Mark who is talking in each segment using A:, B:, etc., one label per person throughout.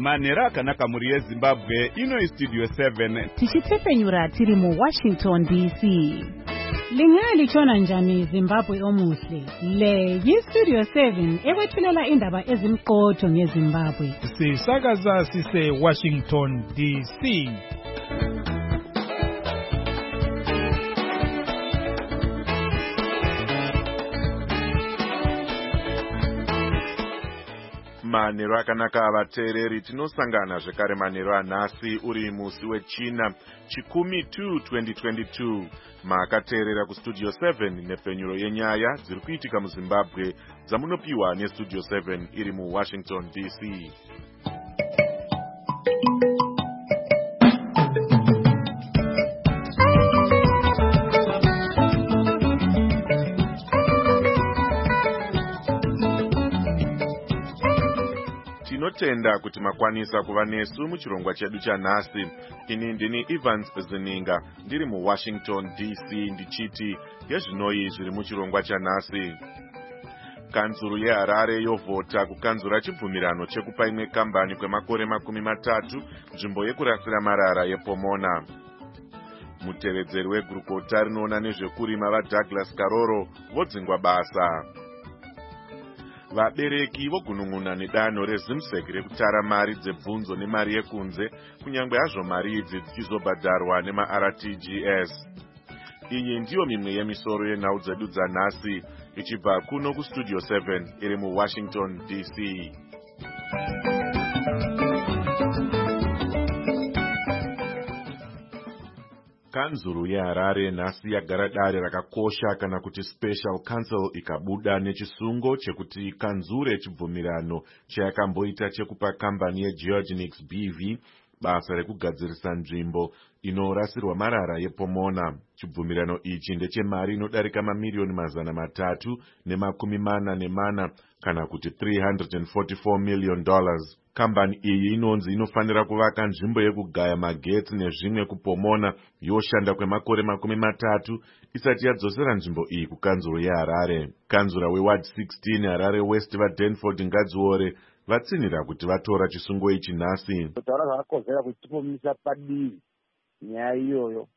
A: manhero akanaka mhuri yeZimbabwe. Ino Studio 7
B: tichitefenyura tiri muWashington DC. Lingalichona njani Zimbabwe omuhle? Le yiStudio 7 ekwethulela indaba ezimqotho ngeZimbabwe.
C: Sisakaza sise Washington DC.
D: Manhero akanaka vateereri, tinosangana zvekare manhero anhasi uri musi wechina chikumi 2022. Makateerera kuStudio 7 nepfenyuro yenyaya dziri kuitika muZimbabwe dzamunopiwa neStudio 7 iri muWashington DC. Tinotenda kuti makwanisa kuva nesu muchirongwa chedu chanhasi. Ini ndini Evans Zininga ndiri muWashington DC ndichiti yezvinoi zviri muchirongwa chanhasi. Kanzuru yeHarare yovhota kukanzura chibvumirano chekupa imwe kambani kwemakore 30 nzvimbo yekurasira marara yePomona. Mutevedzeri wegurukota rinoona nezvekurima vaDouglas Karoro vodzingwa basa. Vabereki vogunun'una nedanho reZimsek rekutara mari dzebvunzo nemari yekunze, kunyangwe hazvo mari idzi dzichizobhadharwa nemaRTGS. Iyi ndiyo mimwe yemisoro yenhau dzedu dzanhasi, ichibva kuno kuStudio 7 iri muWashington DC. Kanzuru yeHarare nhasi yagara dare rakakosha kana kuti Special Council ikabuda nechisungo chekuti kanzure chibvumirano chayakamboita chekupa kambani yeGeogenics BV basa rekugadzirisa nzvimbo inorasirwa marara yePomona. Chibvumirano ichi ndechemari inodarika mamiliyoni 344 kana kuti $344 million. Kambani iyi inonzi inofanira kuvaka nzvimbo yekugaya magetsi nezvimwe kuPomona yoshanda kwemakore 30 isati yadzosera nzvimbo iyi kukanzuro yeHarare. Kanzura weWard 16 Harare West vaDenford Ngadziore vatsinira kuti vatora chisungo ichi nhasi.
E: Kutaura zvakakozera kuti tipomisa padivi nyaya iyoyo.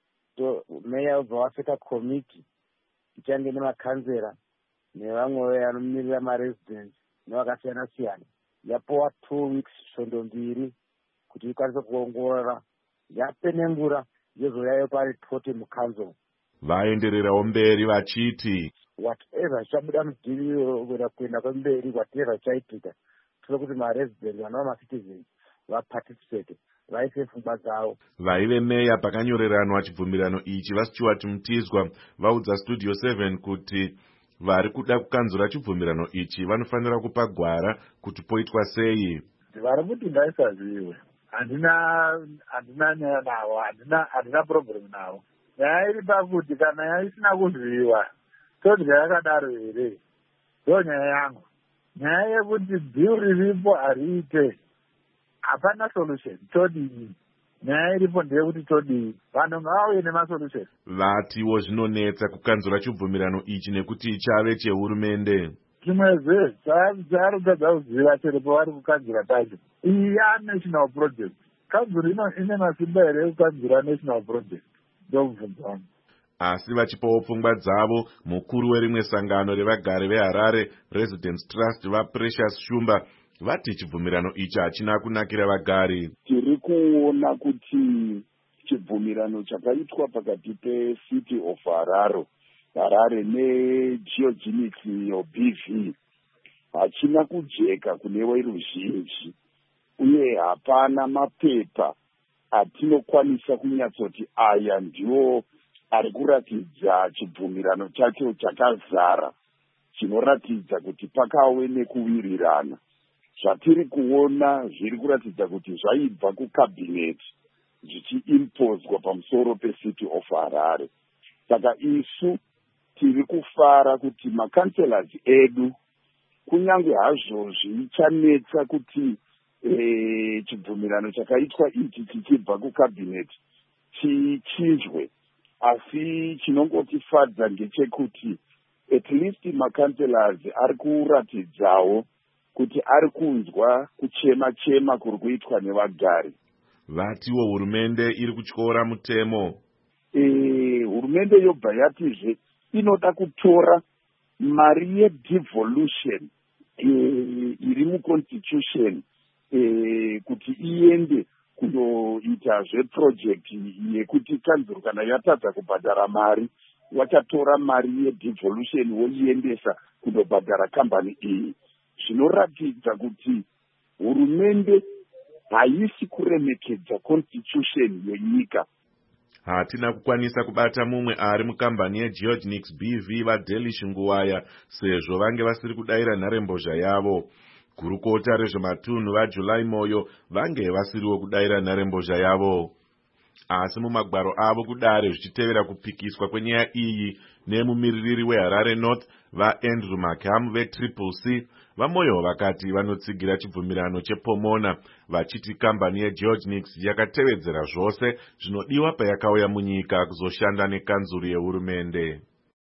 E: Meya ubva wapfeka komiti ichange nemakanzera nevamwe vanomirira maresidents nevakasiyana siyana. Yapowa 2 weeks svondo 2 kuti ikwanise kuongorora, yapenengura yozoyayo paripoti mukanzuro.
D: Vaendererawo mberi vachiti
E: whatever chabuda mudhiri kuenda kwemberi, whatever chaitika, tiri kuti maresidents vanova macitizens vaparticipate, vaise pfungwa dzavo.
D: Vaive meya pakanyoreranwa chibvumirano ichi vaStuart Mutizwa vaudza Studio 7 kuti vari kuda kukanzura chibvumirano ichi vanofanira kupa gwara kuti poitwa sei.
F: Vari kuti ngaisaziwe, handina nyaya navo, handina problem navo. Nyaya iri pakuti kana yaisina kuziviwa todya yakadaro here, ndo nyaya yangu. Nyaya yekuti bill riripo hariite, hapana solution, todii. Nyaya iripo ndeyekuti todii, vanhu ngavauye nemasolution.
D: Vatiwo zvinonetsa kukanzura chibvumirano ichi nekuti chave chehurumende.
F: Chimwezve chaari kutadza kuziva chero pavari kukanzura pacho. Iyi national project. Kanzuro ine masimba here ekukanzura national project. Ndokubvunza vanhu.
D: Asi vachipawo pfungwa dzavo, mukuru werimwe sangano revagari veHarare Residents Trust vaPrecious Shumba vati chibvumirano ichi hachina kunakira vagari.
G: Tiri kuona kuti chibvumirano chakaitwa pakati peCity of Harare neGeogenics BV hachina kujeka kune veruzhinji, uye hapana mapepa atinokwanisa kunyatsoti aya ndiwo ari kuratidza chibvumirano chacho chakazara, chinoratidza kuti pakave nekuwirirana. Zvatiri kuona zviri kuratidza kuti zvaibva kukabineti zvichiimpozwa pamusoro peCity of Harare. Saka isu tiri kufara kuti makanselas edu, kunyange hazvo zvichanetsa kuti chibvumirano chakaitwa ichi chichibva kukabineti chichinjwe, asi chinongotifadza ngechekuti at least makanselas ari kuratidzawo kuti ari kunzwa kuchema-chema kuri kuitwa nevagari.
D: Vatiwo hurumende iri kutyora mutemo.
G: Hurumende yobva yatizve inoda kutora mari yedevolution iri muconstitution kuti iende kundoita zveprojekti yekuti kanzuro kana yatadza kubhadhara mari wachatora mari yedevolution woiendesa kundobhadhara kambani iyi. Zvinoratidza kuti hurumende haisi kuremekedza constitution yenyika.
D: Hatina kukwanisa kubata mumwe ari mukambani yeGeorge BV vaDelish Nguwaya sezvo vange vasiri kudayira nharembozha yavo. Gurukota rezvematunhu vaJuly Moyo vange vasiriwo kudayira nharembozha yavo. Asi mumagwaro avo kudare zvichitevera kupikiswa kwenyaya iyi nemumiririri weHarare North vaAndrew Makam veTriple C, vaMoyo vakati vanotsigira chibvumirano chePomona vachiti kambani yeGeorge Nix yakatevedzera zvose zvinodiwa payakauya munyika kuzoshanda nekanzuru yehurumende.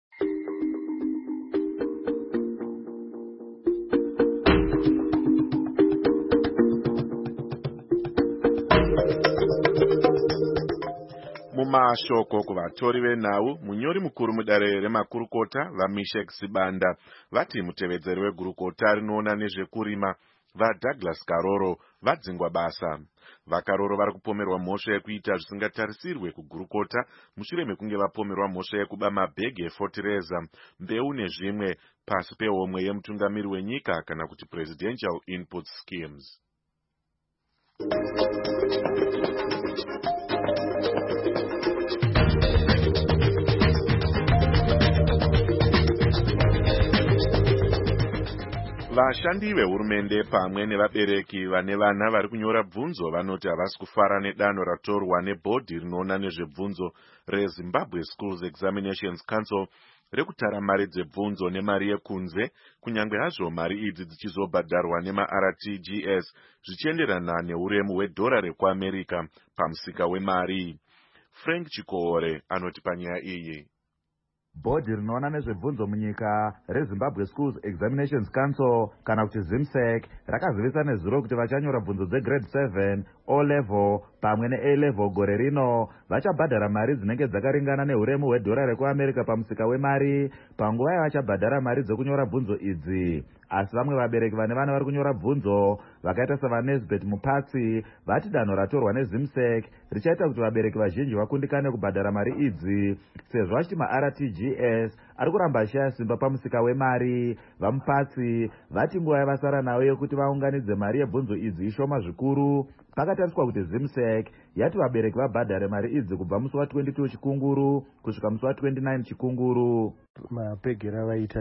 D: Mumashoko kuvatori venhau, munyori mukuru mudare remakurukota vaMishek Sibanda vati mutevedzeri wegurukota rinoona nezvekurima vaDouglas Karoro vadzingwa basa. VaKaroro vari kupomerwa mhosva yekuita zvisingatarisirwe kugurukota mushure mekunge vapomerwa mhosva yekuba mabhegi efotireza, mbeu nezvimwe pasi pehomwe yemutungamiri wenyika kana kuti Presidential Input Schemes. Vashandi vehurumende pamwe nevabereki vane vana vari kunyora bvunzo vanoti havasi kufara nedanho ratorwa nebhodhi rinoona nezvebvunzo reZimbabwe Schools Examinations Council rekutara mari dzebvunzo nemari yekunze, kunyange hazvo mari idzi dzichizobhadharwa nemaRTGS zvichienderana neuremu hwedhora rekuAmerica pamusika wemari. Frank Chikoore anoti panyaya iyi.
H: Bhodhi rinoona nezvebvunzo munyika reZimbabwe Schools Examinations Council kana kuti ZIMSEC rakazivisa nezuro kuti vachanyora bvunzo dzegrade 7, O-level pamwe neA-level gore rino vachabhadhara mari dzinenge dzakaringana neuremu hwedhora rekuAmerica pamusika wemari panguva yavachabhadhara mari dzekunyora bvunzo idzi. Asi vamwe vabereki vane vana vari kunyora bvunzo vakaita savaNesbet Mupatsi vati danho ratorwa neZIMSEC richaita kuti vabereki vazhinji vakundikane kubhadhara mari idzi sezvo vachiti maRTGS ari kuramba ashaya simba pamusika wemari. VaMupatsi vati nguva yavasara nayo yekuti vaunganidze mari yebvunzo idzi ishoma zvikuru. Pakatariswa kuti ZIMSEC yati vabereki vabhadhare mari idzi kubva musi wa22 Chikunguru kusvika musi wa29 Chikunguru.
I: Mapegera vaita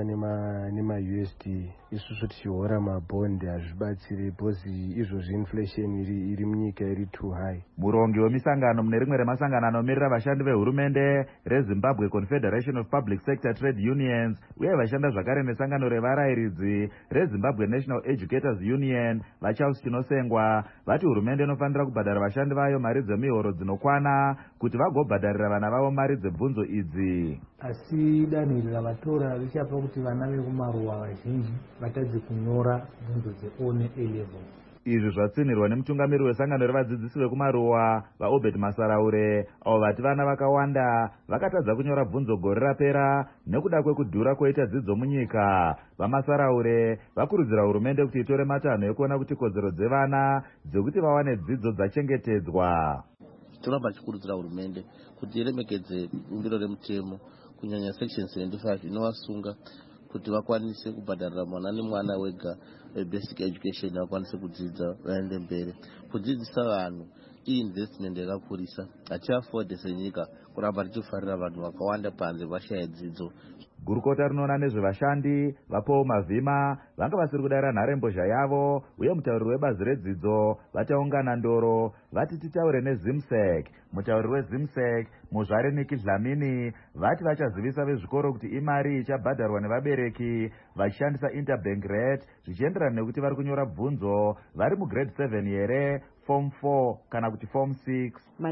I: nema-USD isusu tichihora mabhondi hazvibatsiri bhozi izvozvi inflation iri munyika iri too high.
H: Murongi wemisangano mune rimwe remasangano anomirira vashandi vehurumende reZimbabwe Confederation of Public Sector Trade Unions uye vashanda zvakare nesangano revarayiridzi reZimbabwe National Educators Union vaCharles Chinosengwa vati hurumende inofanira kubhadhara vashandi vayo mari dzemihoro dzinokwana kuti vagobhadharira vana vavo mari dzebvunzo idzi.
J: Asi danho iri ravatora richapa kuti vana vekumaruwa vazhinji vatadze kunyora bvunzo dzeO neA-level.
H: Izvi zvatsinirwa nemutungamiri wesangano revadzidzisi vekumaruwa vaObed Masaraure avo vati vana vakawanda vakatadza kunyora bvunzo gore rapera nekuda kwekudhura kwoita dzidzo munyika. VaMasaraure vakurudzira hurumende kuti itore matanho ekuona kuti kodzero dzevana dzekuti vawane dzidzo dzachengetedzwa.
K: Toramba tichikurudzira hurumende kuti iremekedze bumbiro remutemo kunyanya section 75 inovasunga kuti vakwanise kubhadharira mwana nemwana wega basic education vakwanise kudzidza vaende mberi. Kudzidzisa vanhu iinvestment yakakurisa. Hatiafode senyika kuramba tichifarira vanhu vakawanda panze vashaya dzidzo.
H: Gurukota rinoona nezvevashandi vaPaul Mavhima vanga vasiri kudayira nharembozha yavo uye mutauriri webazi redzidzo vachaungana ndoro vati titaure neZIMSEC. Mutauriri weZIMSEC Muzvare Niki Dlamini vati vachazivisa vezvikoro kuti imari ichabhadharwa nevabereki vachishandisa interbank rate zvichienderana nekuti vari kunyora bvunzo vari mugrade 7 here, form 4 kana kuti form 6.
L: Magrade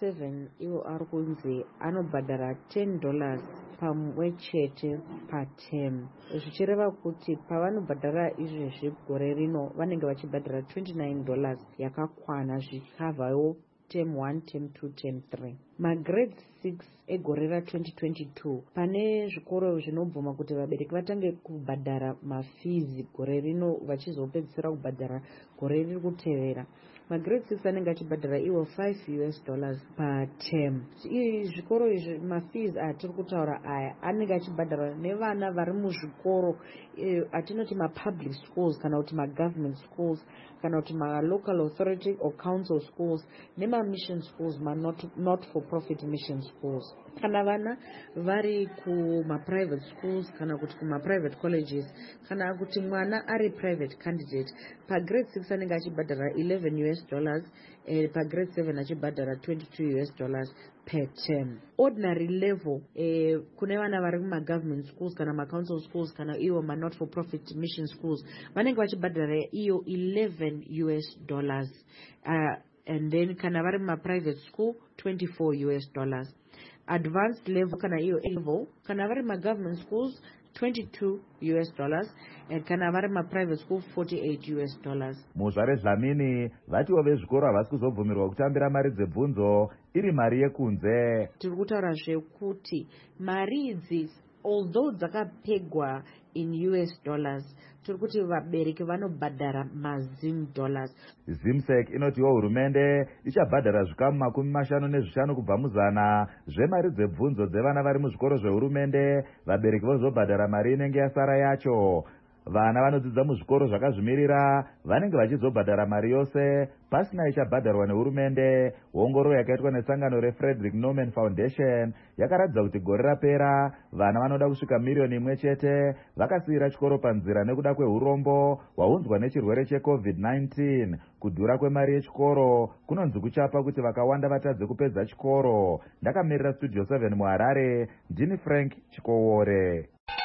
L: 7 iwo ari kunzi anobhadhara $10 pamwe chete paterm, zvichireva kuti pavanobhadhara izvezvi gore rino vanenge vachibhadhara $29 yakakwana zvikhavhawo term 1, term 2, term 3. Magrade 6 egore ra2022 pane zvikoro zvinobvuma kuti vabereki vatange kubhadhara mafizi gore rino vachizopedzisira kubhadhara gore riri kutevera. Magrade 6 anenge achibhadhara iwo $5 paterm. Zvikoro izvi mafizi atiri kutaura aya anenge achibhadharwa nevana vari muzvikoro atinoti mapublic schools kana kuti magovernment schools kana kuti malocal authority or council schools nema-mission schools not for profit mission schools. Kana vana vari kuma-private schools kana kuti kuma-private colleges kana kuti mwana ari private candidate, pagrade 6 anenge achibhadhara $11 pagrade 7 achibhadhara $22 per term. Ordinary level kune vana vari kuma-government schools kana ma-council schools kana iwo ma-not for profit mission schools vanenge vachibhadhara iyo $11 and then kana vari ma-private school $24. Advanced level kana iyo level kana vari ma-government schools $22 and kana vari ma-private school $48.
H: Muzvare Dlamini vatiwo vezvikoro havasi kuzobvumirwa kutambira mari dzebvunzo iri mari yekunze.
L: Tiri kutaura zvekuti mari idzi although dzakapegwa in US dollars tiri kuti vabereki vanobhadhara mazim dollars.
H: Zimsec inotiwo hurumende ichabhadhara zvikamu 50 kubva muzana zvemari dzebvunzo dzevana vari muzvikoro zvehurumende, vabereki vozobhadhara mari inenge yasara yacho. Vana vanodzidza muzvikoro zvakazvimirira vanenge vachizobhadhara mari yose pasina ichabhadharwa nehurumende. Ongororo yakaitwa nesangano reFrederick Norman Foundation yakaratidza kuti gore rapera vana vanoda kusvika 1,000,000 chete vakasiyira chikoro panzira nekuda kweurombo hwaunzwa nechirwere cheCovid-19. Kudhura kwemari yechikoro kunonzi kuchapa kuti vakawanda vatadze kupedza chikoro. Ndakamirira Studio 7 muHarare, ndini Frank Chikowore.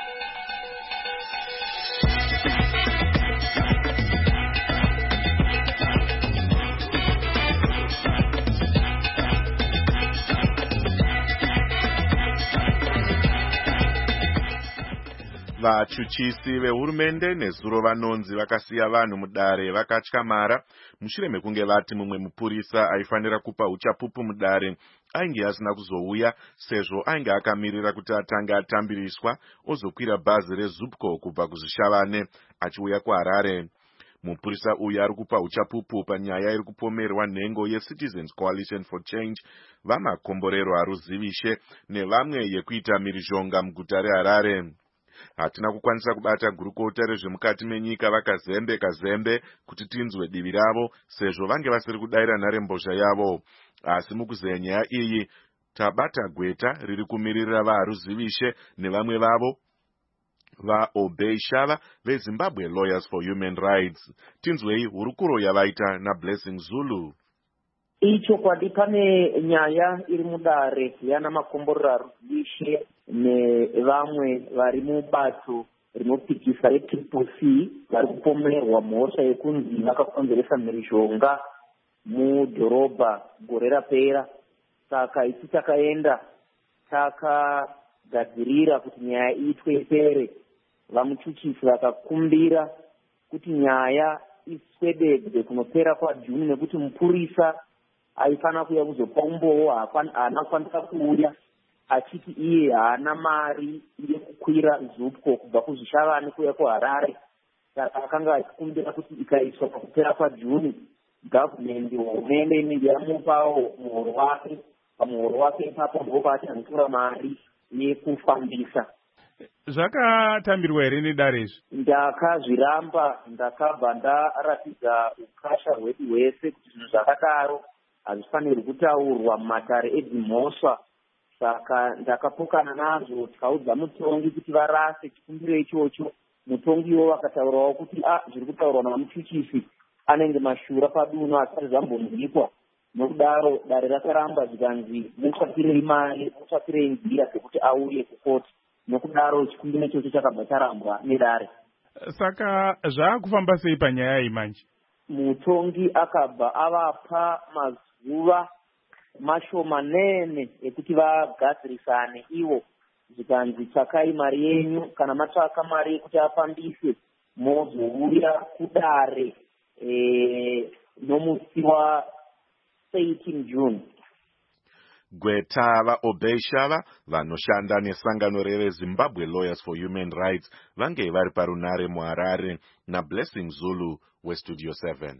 D: Vachuchisi vehurumende nezuro vanonzi vakasiya vanhu mudare vakatyamara mushure mekunge vati mumwe mupurisa aifanira kupa uchapupu mudare ainge asina kuzouya sezvo ainge akamirira kuti atange atambiriswa ozokwira bhazi reZupco kubva kuzvishavane achiuya kuHarare. Mupurisa uyu ari kupa uchapupu panyaya iri kupomerwa nhengo yeCitizens Coalition for Change vamakomborero haruzivishe nevamwe yekuita mhirizhonga muguta reHarare. Hatina kukwanisa kubata gurukota rezvemukati menyika vakazembe kuti tinzwe divi ravo sezvo vange vasiri kudayira nharembozha yavo. Asi mukuzenya nyaya iyi tabata gweta riri kumiririra vaharuzivishe nevamwe vavo vaObey Shava veZimbabwe Lawyers for Human Rights. Tinzwei hurukuro yavaita naBlessing Zulu.
M: Ichokwadi pane nyaya iri mudare yana makomborero haruzivishe nevamwe vari mubato rinopikisa reTCC vari kupomerwa mhosva yekunzi vakakonzeresa mhirizhonga mudhorobha gore rapera. Saka isi takaenda takagadzirira kuti nyaya iitwe ipere. Vamuchuchisi vakakumbira kuti nyaya iswededzwe kunopera kwaJuni nekuti mupurisa aifanira kuuya kuzopa umboo haana kukwanisa kuuya achiti iye haana mari yekukwira Zupco kubva kuzvishavane kuuya kuHarare. Saka akanga achikumbira kuti ikaiswa pakupera kwaJuni hurumende inenge yamupawo muhoro wake. Pamuhoro wake ipapo ndipo paachandotora mari yekufambisa.
C: Zvakatambirwa here nedare izvi?
M: Ndakazviramba, ndakabva ndaratidza ukasha hwedu hwese kuti zvinhu zvakadaro hazvifanirwi kutaurwa mumatare edzimhosva. Saka ndakapokana nazvo tikaudza mutongi kuti varase chikumbiro ichocho. Mutongiwo vakataurawo kuti zviri kutaurwa namuchuchisi anenge mashura paduno asati zvambonzwikwa. Nokudaro dare rakaramba zvikanzi mutsvakirei mari, mutsvakirei nzira dzekuti auye kukoti. Nokudaro chikumbiro ichocho chakabva charambwa nedare.
C: Saka zvakufamba sei panyaya iyi manje?
M: Mutongi akabva avapa mazuva mashomanene ekuti vagadzirisane ivo, zvikanzi tsvakai mari yenyu. Kana matsvaka mari yekuti afambise, mozouya kudare nomusi wa18 June.
D: Gwetava Obeshava vanoshanda nesangano reZimbabwe Lawyers for Human Rights vange vari parunare muHarare naBlessing Zulu weStudio 7.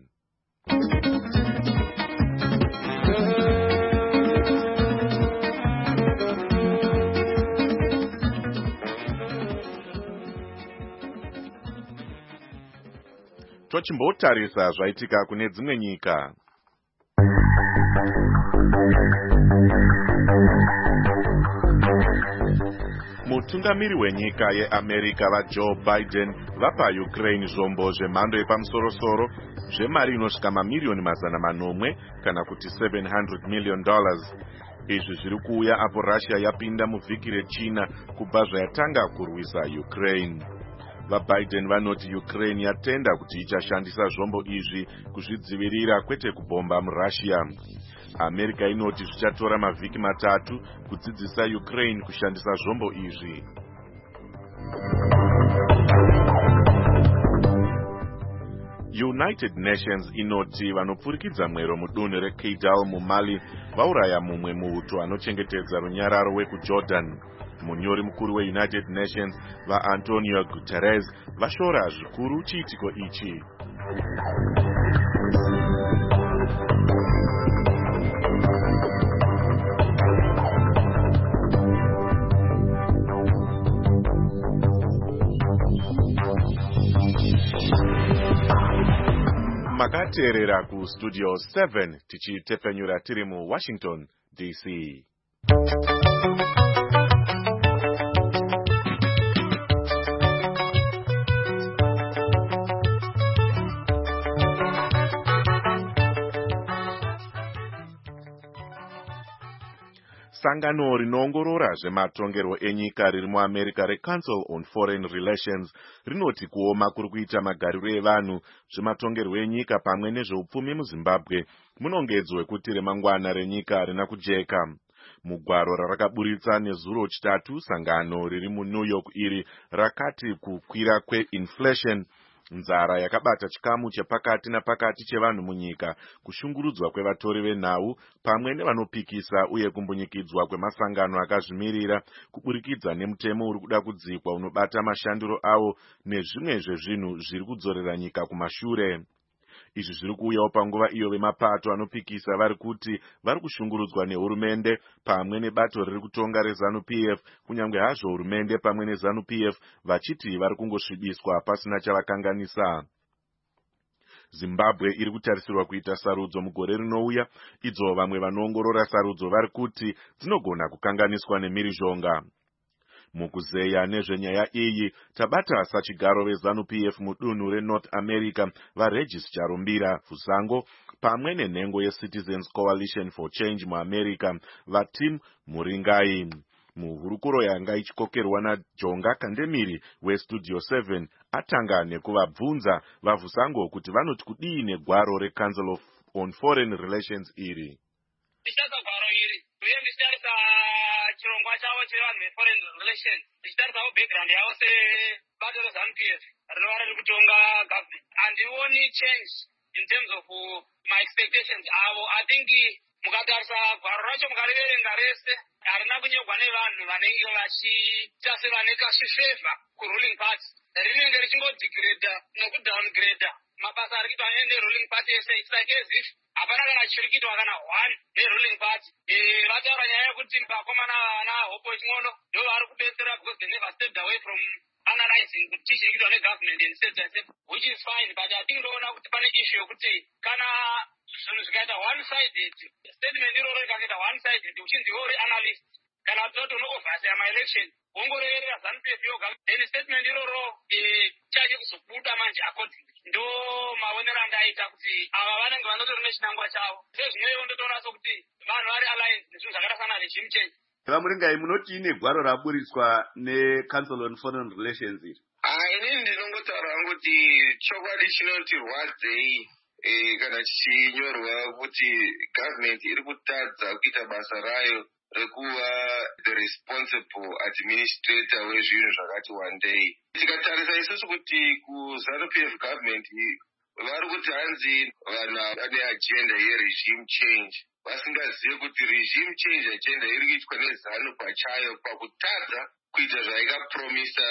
D: Tochimbotarisa zvaitika kune dzimwe nyika. Mutungamiri wenyika yeAmerica vaJoe Biden vapa Ukraine zvombo zvemhando yepamusoro-soro zvemari inosvika mamiliyoni 800 kana kuti $700 million. Izvi zviri kuuya apo Russia yapinda muvhiki rechina kubva zvayatanga kurwisa Ukraine. VaBiden vanoti Ukraine yatenda kuti ichashandisa zvombo izvi kuzvidzivirira kwete kubhomba muRussia. America inoti zvichatora mavhiki 3 kudzidzisa Ukraine kushandisa zvombo izvi. United Nations inoti vanopfurikidza mwero mudunhu reKidal muMali vauraya mumwe muuto anochengetedza runyararo wekuJordan. Munyori mukuru weUnited Nations vaAntonio Guterres vashora zvikuru chiitiko ichi. Makateerera kuStudio 7 tichitepfenyura tiri muWashington DC. Sangano rinoongorora zvematongerwo enyika riri muAmerica reCouncil on Foreign Relations rinoti kuoma kuri kuita magariro evanhu, zvematongerwo enyika pamwe nezveupfumi muZimbabwe munongedzwe kuti remangwana renyika rina kujeka. Mugwaro rarakaburitsa nezuro chitatu, sangano riri muNew York iri rakati kukwira kweinflation, nzara yakabata chikamu chepakati napakati chevanhu munyika, kushungurudzwa kwevatori venhau pamwe nevanopikisa uye kumbunyikidzwa kwemasangano akazvimirira kuburikidza nemutemo uri kuda kudzikwa unobata mashandiro avo nezvimwe zvezvinhu zviri kudzorera nyika kumashure. Izvi zviri kuuyawo panguva iyo vemapato anopikisa vari kuti vari kushungurudzwa nehurumende pamwe nebato riri kutonga reZANU-PF, kunyange hazvo hurumende pamwe neZANU-PF vachiti vari kungosvibiswa pasina chavakanganisa. Zimbabwe iri kutarisirwa kuita sarudzo mugore rinouya, idzo vamwe vanoongorora sarudzo vari kuti dzinogona kukanganiswa nemhirizhonga. Mukuzeya nezvenyaya iyi tabata sachigaro veZANU-PF mudunhu reNorth America vaRegis Charumbira Fusango pamwe nenhengo yeCitizens Coalition for Change muAmerica vaTim Muringai. Muhurukuro yanga ichikokerwa naJonga Kandemiri weStudio 7 atanga nekuvabvunza vaFusango kuti vanoti kudii negwaro reCouncil on Foreign Relations iri.
N: Chirongwa chavo chevanhu veforeign relations tichitarisawo background yavo sebato reZANU-PF rinova riri kutonga government. Handioni change in terms of my expectations avo. I think mukatarisa gwaro racho mukariverenga rese harina kunyorwa nevanhu vanenge vachiita sevane kachifavor kuruling party. Rinenge richingodegrada nekudowngrada mabasa ari kuitwa neruling party ese. It's like as if hapana kana chiri kuitwa kana one neruling party. Vataura nyaya yekuti vakomana vana hopo ching'ono ndo vari kubetsera because they never stepped away from analyzing kuti chiri kuitwa negovernment and state, which is fine, but I think ndoona kuti pane issue yokuti kana zvinhu zvikaita one sided, statement iroro rikaita one sided uchinziwo uri analyst kana kuti uno-oversee ma-election wongorevera ZANU-PF yoga, then statement iroro chache kuzobuda manje according ndo maonero andaita kuti ava vanenge vanotori nechinangwa chavo. Sezvinoiwo ndotoona sokuti vanhu vari aligned nezvinhu zvakaita sana regime change.
O: Vamuringai, munoti ine gwaro raburitswa neCouncil on Foreign Relations iri?
P: Inini ndinongotaura kuti chokwadi chinoti rwadzei kana chichinyorwa kuti government iri kutadza kuita basa rayo rekuva the responsible administrator wezvinhu zvakati wandei. Tikatarisa isusu kuti kuZANU-PF government vari kuti hanzi vanhu vane agenda yeregime change, vasingazivi kuti regime change agenda iri kuitwa neZANU pachayo pakutadza kuita zvaikapromisa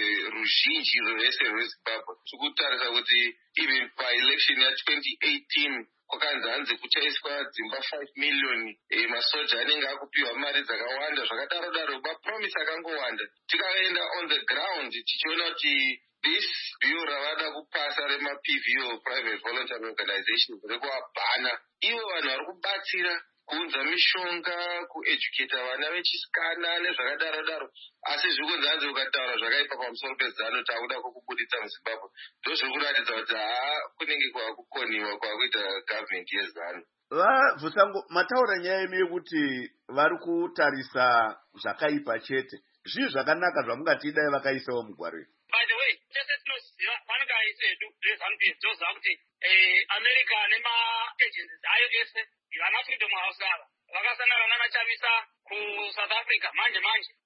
P: ruzhinji rwese rweZimbabwe. Tikutarisa kuti even paelection ya2018 kwakanzi hanzi kuchaiswa dzimba 5 million masoja anenge akupiwa mari dzakawanda zvakadaro daro, mapromisi akangowanda. Tikaenda on the ground tichiona kuti this bill ravada kupasa remaPVO, private voluntary organizations, rekuabhana ivo vanhu vari kubatsira kuunza mishonga, kueducata vana vechisikana nezvakadaro daro, asi zviri kunzi hanzi ukataura zvakaipa pamusoro peZANU takuda kukubuditsa muZimbabwe. Ndozviri kuratidza kuti kunenge kwakukoniwa kwakuita government yeZANU.
O: Vabvusango, mataura nyaya imi yekuti vari kutarisa zvakaipa chete. Zvii zvakanaka zvamungati dai vakaisawo mugwaro.
N: By the way, tese tinoziva vanenge aisedu zveZANU-PF toziva kuti America nema-agencies ayo ese vana Freedom House ava vakasangana nana Chamisa kuSouth Africa manje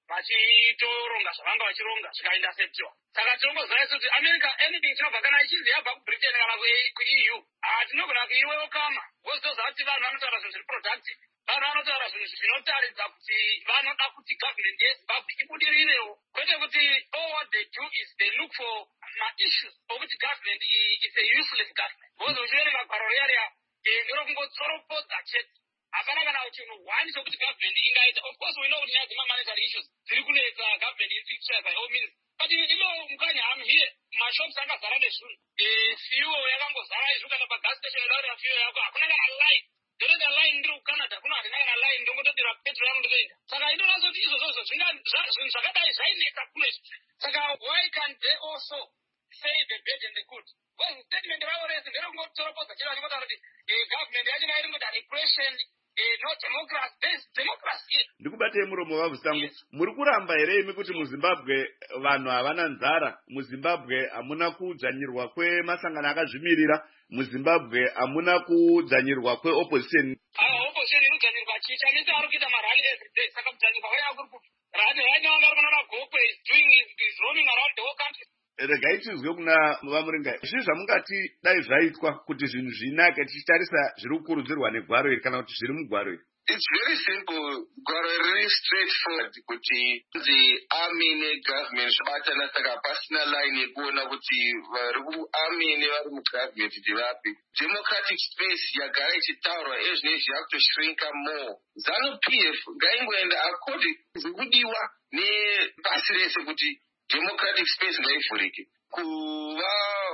N: vachitoronga zvavanga vachironga zvikainterceptiwa. Saka tinongoziva isu kuti America anything chinobva kana ichinzi yabva kuBritain kana kuEU hatinogona kuiwewo kama. Wozoziva kuti vanhu vanotaura zvinhu zviri productive, vanhu vanotaura zvinhu zvinotaridza kuti vanoda kuti government yeZimbabwe ibudirirewo, kwete kuti all what they do is they look for ma-issues okuti government is a useless government. Wozochiverenga gwaro riya ndorokungotsoropodza chete, hapana kana chinhu one chokuti government ingaita. Of course we know kuti nyaya dzema-monetary issues dziri kunetsa, government is to try by all means, but ilo mukanya I'm here mashops akazara nezvinhu, fuel yakangozara izvo, kana pagas station inotaura fuel yako hakuna kana line. Ndoreda line ndiri kuCanada kuno handina kana line, ndongototira petrol yangu ndotoenda. Saka inonazo kuti izvozvo zvinhu zvakadai zvainetsa kuno izvi. Saka why can't they also say the bad and the good? Well, statement ravo rese nderekungotsoropodza chero vachingotara kuti government yachona iri kuita repression, no democracy. There's democracy here.
O: Ndikubatei muromo Vabvusango, muri kuramba here imi kuti muZimbabwe vanhu havana nzara, muZimbabwe hamuna kudzvanyirwa kwemasangano akazvimirira, muZimbabwe hamuna kudzvanyirwa kweopposition?
N: Opposition inodzvanyirwa chii? Chamisa ari kuita marally every day, saka kudzvanyirwa kwaya kuri kupi? Right now vari kuona Gokwe is roaming around the whole country.
O: Regai tizwe kuna Vamuringai, zvii zvamungati dai zvaitwa kuti zvinhu zvinake tichitarisa zviri kukurudzirwa negwaro iri kana kuti zviri mugwaro iri?
P: It's very simple. Gwaro riri straightforward kuti the army negovernment zvibatana, saka pasina line yekuona kuti vari kuarmy nevari mugovernment ndivapi. Democratic space yagara ichitaurwa ezvinezvi yakutoshrink more. ZANU-PF ngaingoenda according zvikudiwa nepasi rese kuti democratic space ngaivhurike, kuva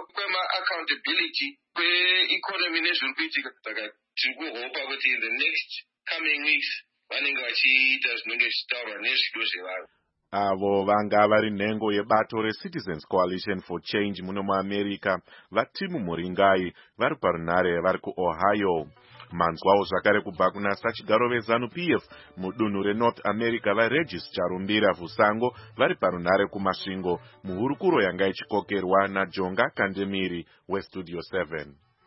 P: kwema-accountability kweeconomy nezviri kuitika. Saka tiri kuhopa kuti in the next coming weeks vanenge vachiita zvinenge zvichitaurwa nezvido zvevanhu.
D: Avo vanga vari nhengo yebato reCitizens Coalition for Change muno muAmerica, vaTimu Muringai, vari parunhare vari kuOhio. Manzwawo zvakare kubva kuna sachigaro veZANU-PF mudunhu reNorth America vaRegis Charumbira Vusango, vari parunhare kuMasvingo, muhurukuro yanga ichikokerwa naJonga Kandemiri weStudio 7.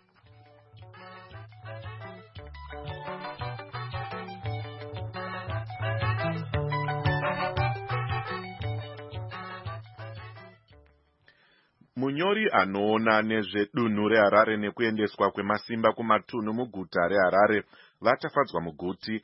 D: Munyori anoona nezvedunhu reHarare nekuendeswa kwemasimba kumatunhu muguta reHarare vatafadzwa muguti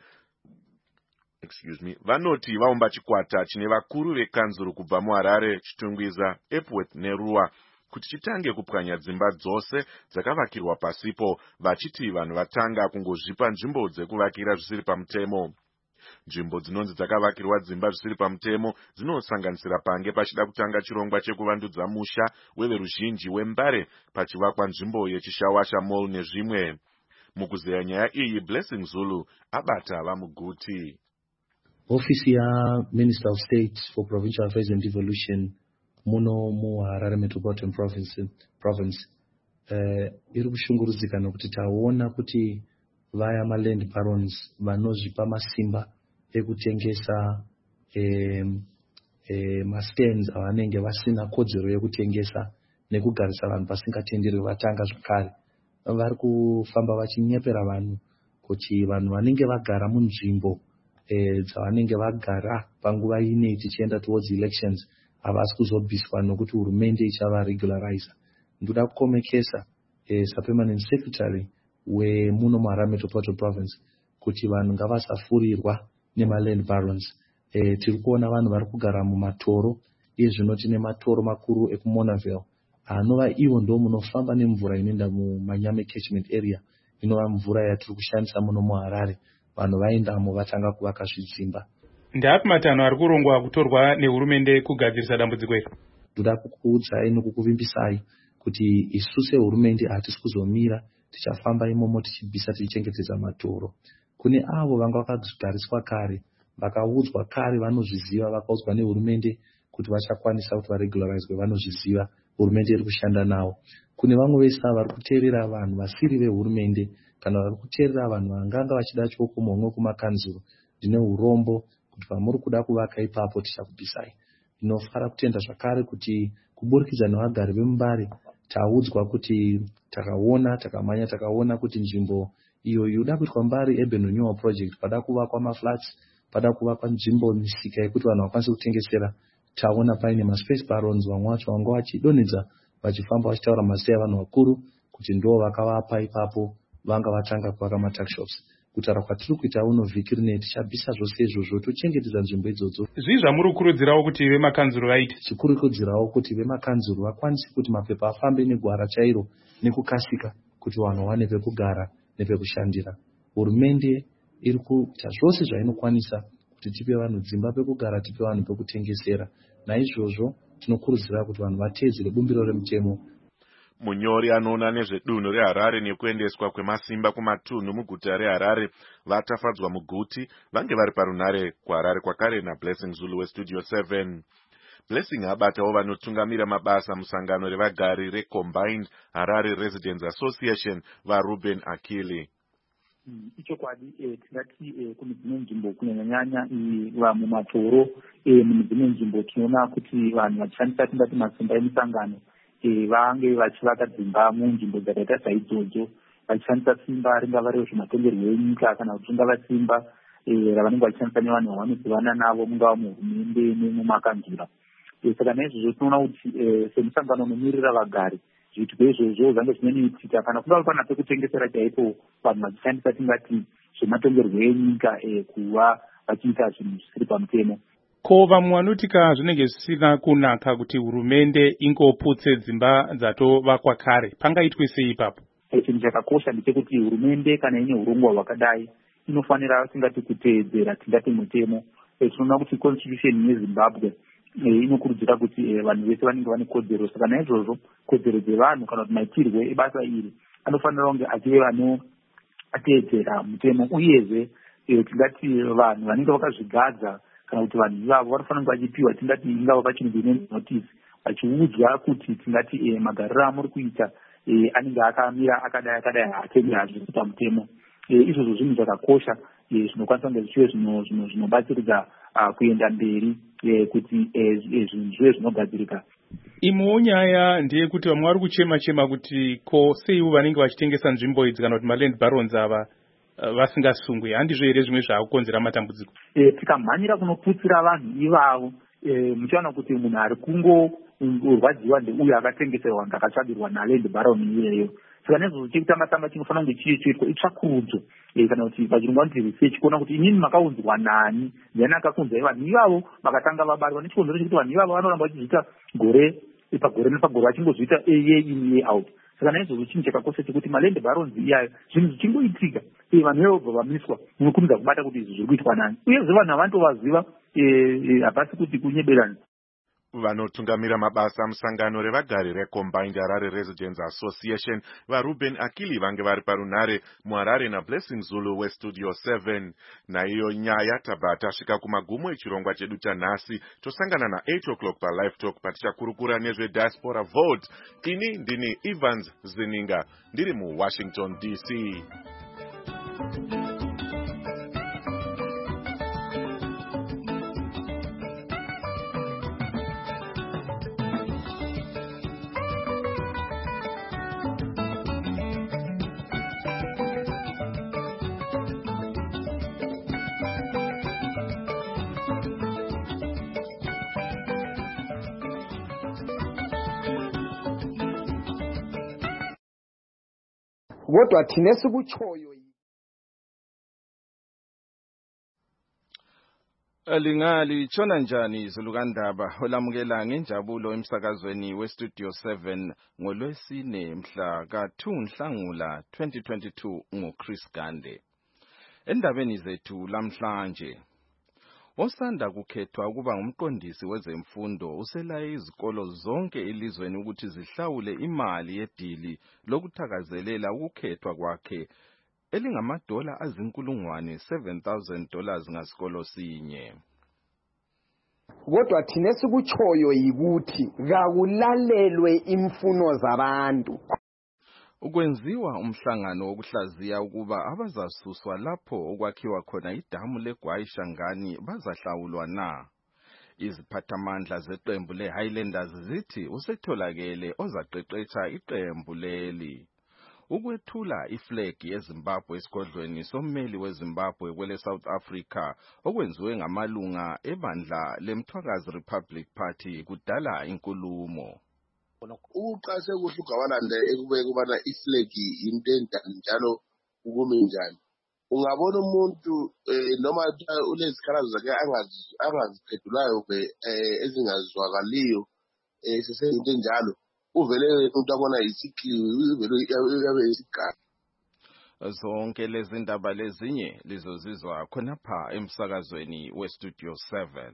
D: vanoti vaumba chikwata chine vakuru vekanzuru kubva muHarare, Chitungwiza, Epworth neRua kuti chitange kupwanya dzimba dzose dzakavakirwa pasipo, vachiti vanhu vatanga kungozvipa nzvimbo dzekuvakira zvisiri pamutemo. Nzvimbo dzinonzi dzakavakirwa dzimba zvisiri pamutemo dzinosanganisira pange pachida kutanga chirongwa chekuvandudza musha weveruzhinji weMbare pachivakwa nzvimbo yechishawasha mall nezvimwe. Mukuzeya nyaya iyi, Blessing Zulu abata vamuguti.
Q: Ofisi yaMinister of State for Provincial Affairs and Devolution muno muHarare Metropolitan Province iri kushungurudzika nokuti taona kuti vaya maland barons vanozvipa masimba ekutengesa mastands avanenge vasina kodzero yekutengesa nekugarisa vanhu pasingatenderwi vatanga zvakare vari kufamba vachinyepera vanhu kuti vanhu vanenge vagara munzvimbo dzavanenge vagara panguva ine tichienda towards elections havasi kuzobviswa nokuti hurumende ichava regularizer. Ndoda kukomekesa sapermanent secretary wemuno muHarare Metropolitan Province kuti vanhu ngavasafurirwa nemaland barons. Tiri kuona vanhu vari kugara mumatoro, iye zvino tine matoro makuru ekuMonaville anova iwo ndo munofamba nemvura inoenda muManyame catchment area, inova mvura yatiri kushandisa muno muHarare. Vanhu vaendamo vatanga kuvaka zvidzimba.
C: Ndapi matanho ari kurongwa kutorwa nehurumende kugadzirisa dambudziko iri?
Q: Ndoda kukuudzai nokukuvimbisai kuti isu sehurumende hatisi kuzomira, tichafamba imomo tichibvisa tichichengetedza matoro. Kune avo vanga vakagariswa kare, vakaudzwa kare, vanozviziva, vakaudzwa nehurumende kuti vachakwanisa kuti varegularizwe, vanozviziva, hurumende iri kushanda navo. Kune vamwe vese vari kuteerera vanhu vasiri vehurumende kana vari kuteerera vanhu vanganga vachida chokumo homwe kumakanzuro. Ndine urombo kuti pamuri kuda kuvaka ipapo tichakubvisai. Ndinofara kutenda zvakare kuti kuburikidza nevagari veMubare taudzwa kuti takamanya takaona kuti nzvimbo iyo yoda kuitwa Mbare Urban Renewal Project, pada kuvakwa maflats, pada kuvakwa nzvimbo misika yekuti vanhu vakwanise kutengesera, taona paine maspace barons vamwe vacho vanga vachidonhedza vachifamba vachitaura mazita evanhu vakuru kuti ndo vakavapa ipapo, vanga vatanga kuvaka matuckshops. Kutaura kwatiri kuita uno vhiki rine tichabvisa zvose izvozvo tochengetedza nzvimbo idzodzo.
C: Zvii zvamuri kukurudzirawo kuti vemakanzuro vaite?
Q: Tikurudzirawo kuti vemakanzuro vakwanise kuti mapepa afambe negwara chairo nekukasika kuti vanhu vawane pekugara nepekushandira. Hurumende iri kuita zvose zvainokwanisa kuti tipe vanhu dzimba pekugara, tipe vanhu pekutengesera. Naizvozvo tinokurudzira kuti vanhu vateedzere bumbiro remutemo.
D: Munyori anoona nezvedunhu reHarare nekuendeswa kwemasimba kumatunhu muguta reHarare vatafadzwa muguti vange vari parunare kuHarare kwakare naBlessing Zulu weStudio 7. Blessing abatawo vanotungamira mabasa musangano revagari reCombined Harare Residents Association vaRuben Akili.
F: Ichokwadi tingati kune dzimwe nzvimbo kunyanyanya mumatoro, mudzimwe nzvimbo tinoona kuti vanhu vachishandisa tingati masimba emusangano vange vachivaka dzimba munzvimbo dzakaita saidzodzo, vachishandisa simba ringava riro zvematongerwo enyika kana kuti ringava simba ravanenge vachishandisa nevanhu vavanodhivana navo mungava muhurumende nemumakanzura. Saka naizvozvo tinoona kuti semusangano unomirira vagari, zviitiko izvozvo zvange zvinoitika kana kuva pana pekutengesera chaipo vanhu vachishandisa tingati zvematongerwo enyika kuva vachiita zvinhu zvisiri pamutemo.
C: Ko vamwe vanotika zvinenge zvisina kunaka kuti hurumende ingoputse dzimba dzatovakwa kare, pangaitwe sei ipapo?
F: Chinhu chakakosha ndechekuti hurumende kana ine urongwa hwakadai inofanira tingati kuteedzera tingati mutemo. Tinoona kuti constitution yeZimbabwe inokurudzira kuti vanhu vese vanenge vane kodzero. Saka naizvozvo kodzero dzevanhu kana kuti maitirwe ebasa iri anofanira kunge achive vanoteedzera mutemo, uyezve tingati vanhu vanenge vakazvigadza kana kuti vanhu ivavo vanofanira kunge vachipiwa tingati ingava pachinhu ine notice, vachiudzwa kuti tingati magariro amuri kuita anenge akamira akadai haatenge hazviri pamutemo. Izvozvo zvinhu zvakakosha zvinokwanisa kunge zvichive zvinobatsiridza kuenda mberi kuti zvinhu zvive zvinogadzirika.
C: Imwewo nyaya ndeyekuti vamwe vari kuchema kuti ko seivo vanenge vachitengesa nzvimbo idzi kana kuti maland barons ava vasingasungwi, handizvo here zvimwe zvaakukonzera matambudziko?
F: Tikamhanyira kunoputsira vanhu ivavo, muchaona kuti munhu ari kungorwadziwa ndeuyo akatengeserwa ndakatsvabirwa naland baron iyeyo. Saka nezvozvo chekutanga chinofanira kunge chiitwa itsvakurudzo kana kuti pachirungu vanoti research, kuona kuti inini makaunzwa nani, ndiani akakunzai vanhu ivavo vakatanga vabarwa. Nechikonzero chekuti vanhu ivavo vanoramba vachizviita gore nepagore nepagore vachingozviita year out. Saka naizvozvo chinhu chakakosha chekuti maland barons iyayo zvinhu zvichingoitika vanhu vebva vamiswa munokurumidza kubata kuti izvi zviri kuitwa nani, uyezve vanhu havanotovaziva, hapasi kuti kunyeberana.
D: Vanotungamira mabasa musangano revagari reCombined Harare Residents Association vaRuben Akili vange vari parunare muHarare naBlessing Zulu weStudio 7. Naiyo nyaya tabva tasvika kumagumo echirongwa chedu chanhasi. Tosangana na8 o'clock paLive Talk patichakurukura nezvediaspora vote. Ini ndini Evans Zininga ndiri muWashington DC.
R: kodwa thina esikutshoyo
S: Lingalitshona njani izulu kaNdaba olamukela ngenjabulo emsakazweni weStudio 7 ngoLwesine mhla ka2 Nhlangula 2022 nguChris Gande. Endabeni zethu lamhlanje, osanda kukhethwa ukuba ngumqondisi wezemfundo uselaye izikolo zonke elizweni ukuthi zihlawule imali yedili lokuthakazelela ukukhethwa kwakhe elingamadola azinkulungwane $7,000 ngasikolo sinye.
R: Kodwa thina esikutshoyo yikuthi kakulalelwe imfuno zabantu.
S: Ukwenziwa umhlangano wokuhlaziya ukuba abazasuswa lapho okwakhiwa khona idamu leGwai Shangani bazahlawulwa na. Iziphathamandla zeqembu leHighlanders zithi usetholakele ozaqeqetsha iqembu leli. Ukwethula iflegi yeZimbabwe esigodlweni sommeli weZimbabwe kwele South Africa okwenziwe ngamalunga ebandla leMthwakazi Republic Party kudala inkulumo.
T: Uqase kuhle uGabalanda ekubeka ubana iflegi into njalo ukumi njani. Ungabona umuntu noma ulezikhalazo zakhe angaziphendulayo ezingazwakaliyo seseyinto enjalo. Uvele umuntu abona isikhiwe uvele yabe isigaba.
S: Zonke lezi ndaba lezinye lizozizwa khonapha emsakazweni weStudio 7.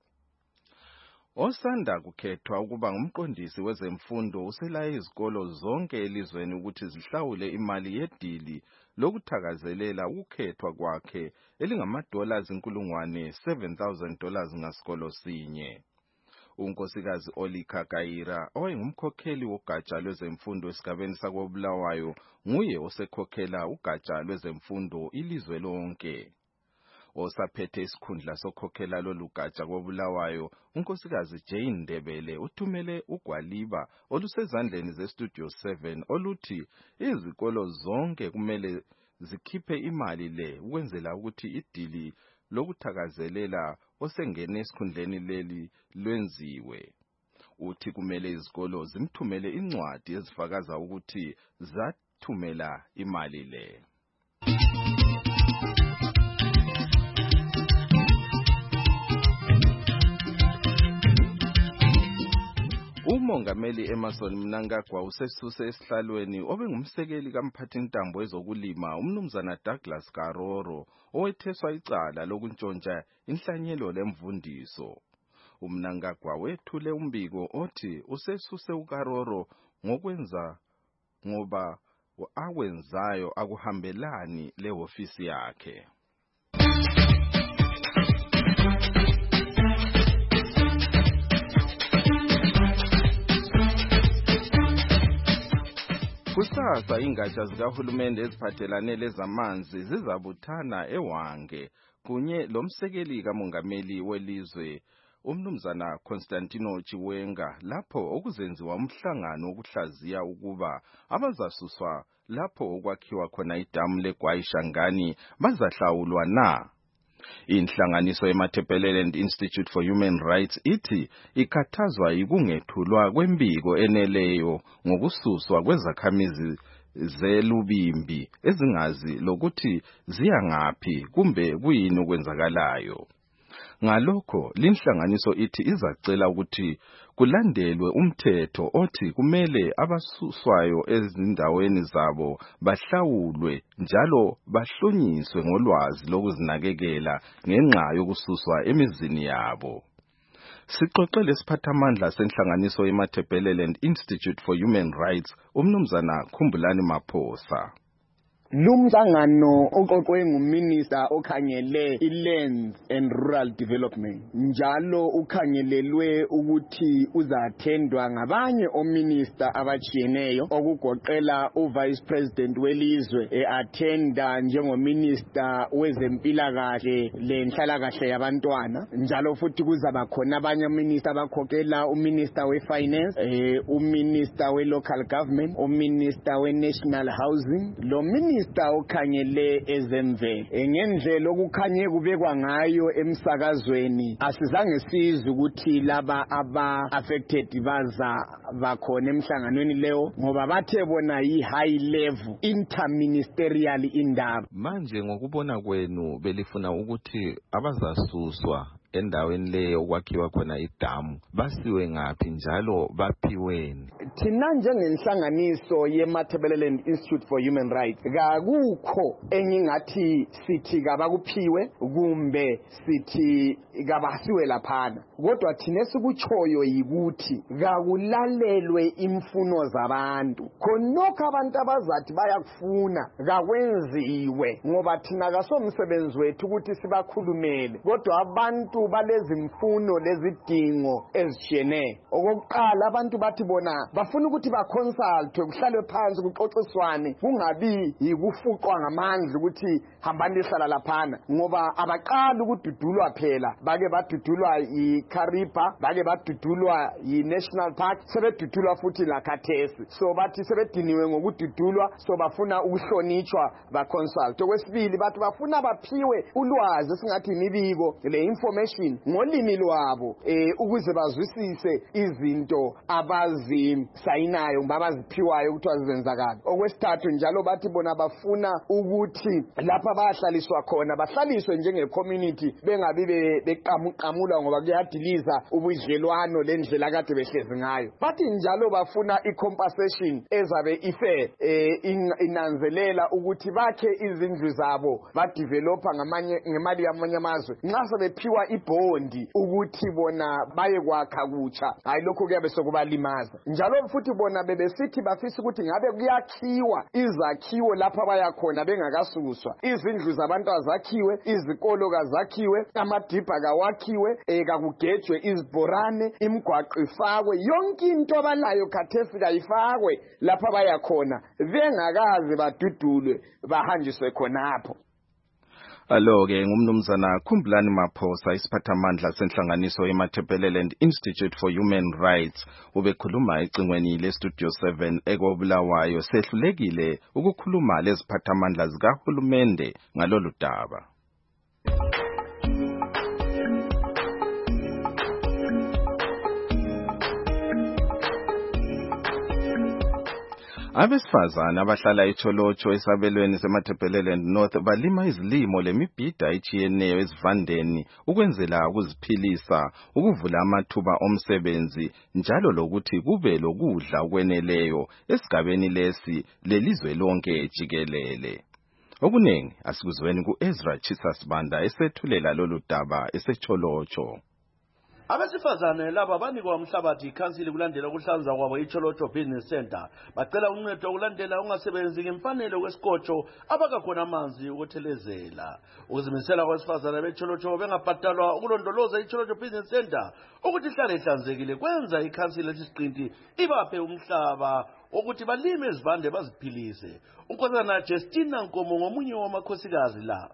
S: Osanda kukhethwa ukuba ngumqondisi wezemfundo uselaye izikolo zonke elizweni ukuthi zihlawule imali yedili lokuthakazelela ukukhethwa kwakhe elingamadola azinkulungwane $7,000 ngasikolo sinye. Unkosikazi Olika Kaira owayengumkhokheli wogatsha lwezemfundo esigabeni sakoBulawayo nguye osekhokhela ugatsha lwezemfundo ilizwe lonke. Osaphethe isikhundla sokhokhela lolugatsha koBulawayo unkosikazi Jane Ndebele uthumele ugwaliba olusezandleni zeStudio 7 oluthi izikolo zonke kumele zikhiphe imali le ukwenzela ukuthi idili lokuthakazelela osengene esikhundleni leli lwenziwe. Uthi kumele izikolo zimthumele incwadi ezifakaza ukuthi zathumela imali le. Umongameli Emmerson Mnangagwa usesuse esihlalweni obengumsekeli kamphathintambo wezokulima umnumzana Douglas Karoro owetheswa icala lokuntshontsha inhlanyelo lemvundiso. Umnangagwa wethule umbiko othi usesuse uKaroro ngoba akwenzayo akuhambelani lehofisi yakhe. Kusasa ingatsha zikahulumende eziphathelane lezamanzi zizabuthana eWange kunye lomsekeli kamongameli welizwe umnumzana Constantino Chiwenga lapho okuzenziwa umhlangano wokuhlaziya ukuba abazasuswa lapho okwakhiwa khona idamu leGwai Shangani bazahlawulwa na. Inhlanganiso yeMatabeleland Institute for Human Rights ithi ikhathazwa ikungethulwa kwembiko eneleyo ngokususwa kwezakhamizi zelubimbi ezingazi lokuthi ziyangaphi kumbe kuyini okwenzakalayo. Ngalokho linhlanganiso ithi izacela ukuthi kulandelwe umthetho othi kumele abasuswayo ezindaweni zabo bahlawulwe njalo bahlonyiswe ngolwazi lokuzinakekela ngenxa yokususwa emizini yabo. Sixoxele isiphathamandla senhlanganiso yeMatabeleland Institute for Human Rights umnumzana Khumbulani Maphosa.
R: Lumhlangano oqoqwe nguminister okhangele ilands and rural development njalo ukhangelelwe ukuthi uzathendwa ngabanye ominister abatshiyeneyo okugoqela uvice president welizwe eattenda njengominister wezempilakahle lenhlalakahle yabantwana njalo futhi kuzaba khona abanye ominister abakhokela uminister wefinance uminister welocal government uminister wenational housing lo Minister okhangele ezemvelo ngendlela okukhanye kubekwa ngayo emsakazweni asizange sizwe ukuthi laba aba affected bakhona emhlanganweni leyo ngoba bathe bona yi high level interministerial indaba.
S: Manje ngokubona kwenu belifuna ukuthi abazasuswa endaweni leyo okwakhiwa khona idamu basiwe ngaphi njalo baphiweni?
R: Thina njengenhlanganiso yeMatabeleland Institute for Human Rights kakukho engingathi sithi kabakuphiwe kumbe sithi kabasiwe laphana, kodwa thina sikuchoyo yikuthi kakulalelwe imfuno zabantu. Khonokho abantu abazathi bayakufuna kakwenziwe ngoba thina kasomsebenzi wethu ukuthi sibakhulumele, kodwa abantu balezi mfuno lezidingo ezishiyeneyo. Okokuqala abantu bathi bona bafuna ukuthi baconsultwe kuhlalwe phansi kuxoxiswane kungabi yikufuqwa ngamandla ukuthi hambani lihlala laphana ngoba abaqala ukududulwa phela bake badudulwa yiKariba bake badudulwa yiNational Park sebedudulwa futhi lakhathesi, so bathi sebediniwe ngokududulwa so bafuna ukuhlonitshwa baconsult. Okwesibili bathi bafuna baphiwe ulwazi esingathi imibiko le information ngolimi lwabo ukuze bazwisise izinto abazisayinayo babaziphiwayo ukuthi azenzakala. Okwesithathu njalo bathi bona bafuna ukuthi lapha bahlaliswa khona bahlaliswe njenge community bengabi beqamuqamula ngoba kuyadiliza ubudlelwano lendlela kade behlezi ngayo. Bathi njalo bafuna icompensation ezabe ifair inanzelela ukuthi bakhe izindlu zabo badevelopa ngemali yamanye amazwe nxa sebephiwa ibhondi ukuthi bona baye kwakha kutsha, hayi lokho kuyabe sokubalimaza. Njalo futhi bona bebesithi bafisa ukuthi ngabe kuyakhiwa izakhiwo lapha bayakhona bengakasuswa, izindlu zabantu azakhiwe, izikolo kazakhiwe, amadibha kawakhiwe, kakugejwe izibhorane, imigwaqo ifakwe, yonke into abalayo khathesi kayifakwe lapha bayakhona bengakaze badudulwe bahanjiswe khonapho.
S: Alo-ke ngumnumzana Khumbulani Maphosa isiphathamandla senhlanganiso yeMatabeleland Institute for Human Rights ubekhuluma ecingweni leStudio 7 ekobulawayo sehlulekile ukukhuluma leziphathamandla zikahulumende ngalolu daba. Abesifazana abahlala eCholocho esabelweni seMatabeleland North balima izilimo lemibhida etshiyeneyo ezivandeni ukwenzela ukuziphilisa, ukuvula amathuba omsebenzi njalo lokuthi kube lokudla okweneleyo esigabeni lesi lelizwe lonke jikelele. Okunengi asikuzweni kuEzra Chisasibanda esethulela lolu daba eseCholocho.
U: Abesifazane laba banikwa umhlabathi ikhansili kulandela ukuhlanza kwabo iCholocho Business Center. Bacela uncedo kulandela ungasebenzi ngemfanelo kwesikhotsho abakakhona amanzi ukuthelezela. Ukuzimisela kwabesifazane beCholocho bengabhadalwa ukulondoloza iCholocho Business Center ukuthi ihlale ihlanzekile kwenza ikhansili lesiqinti ibaphe umhlaba ukuthi balime izivande baziphilise. Unkosana Justina Nkomo ngomunye wamakhosikazi la.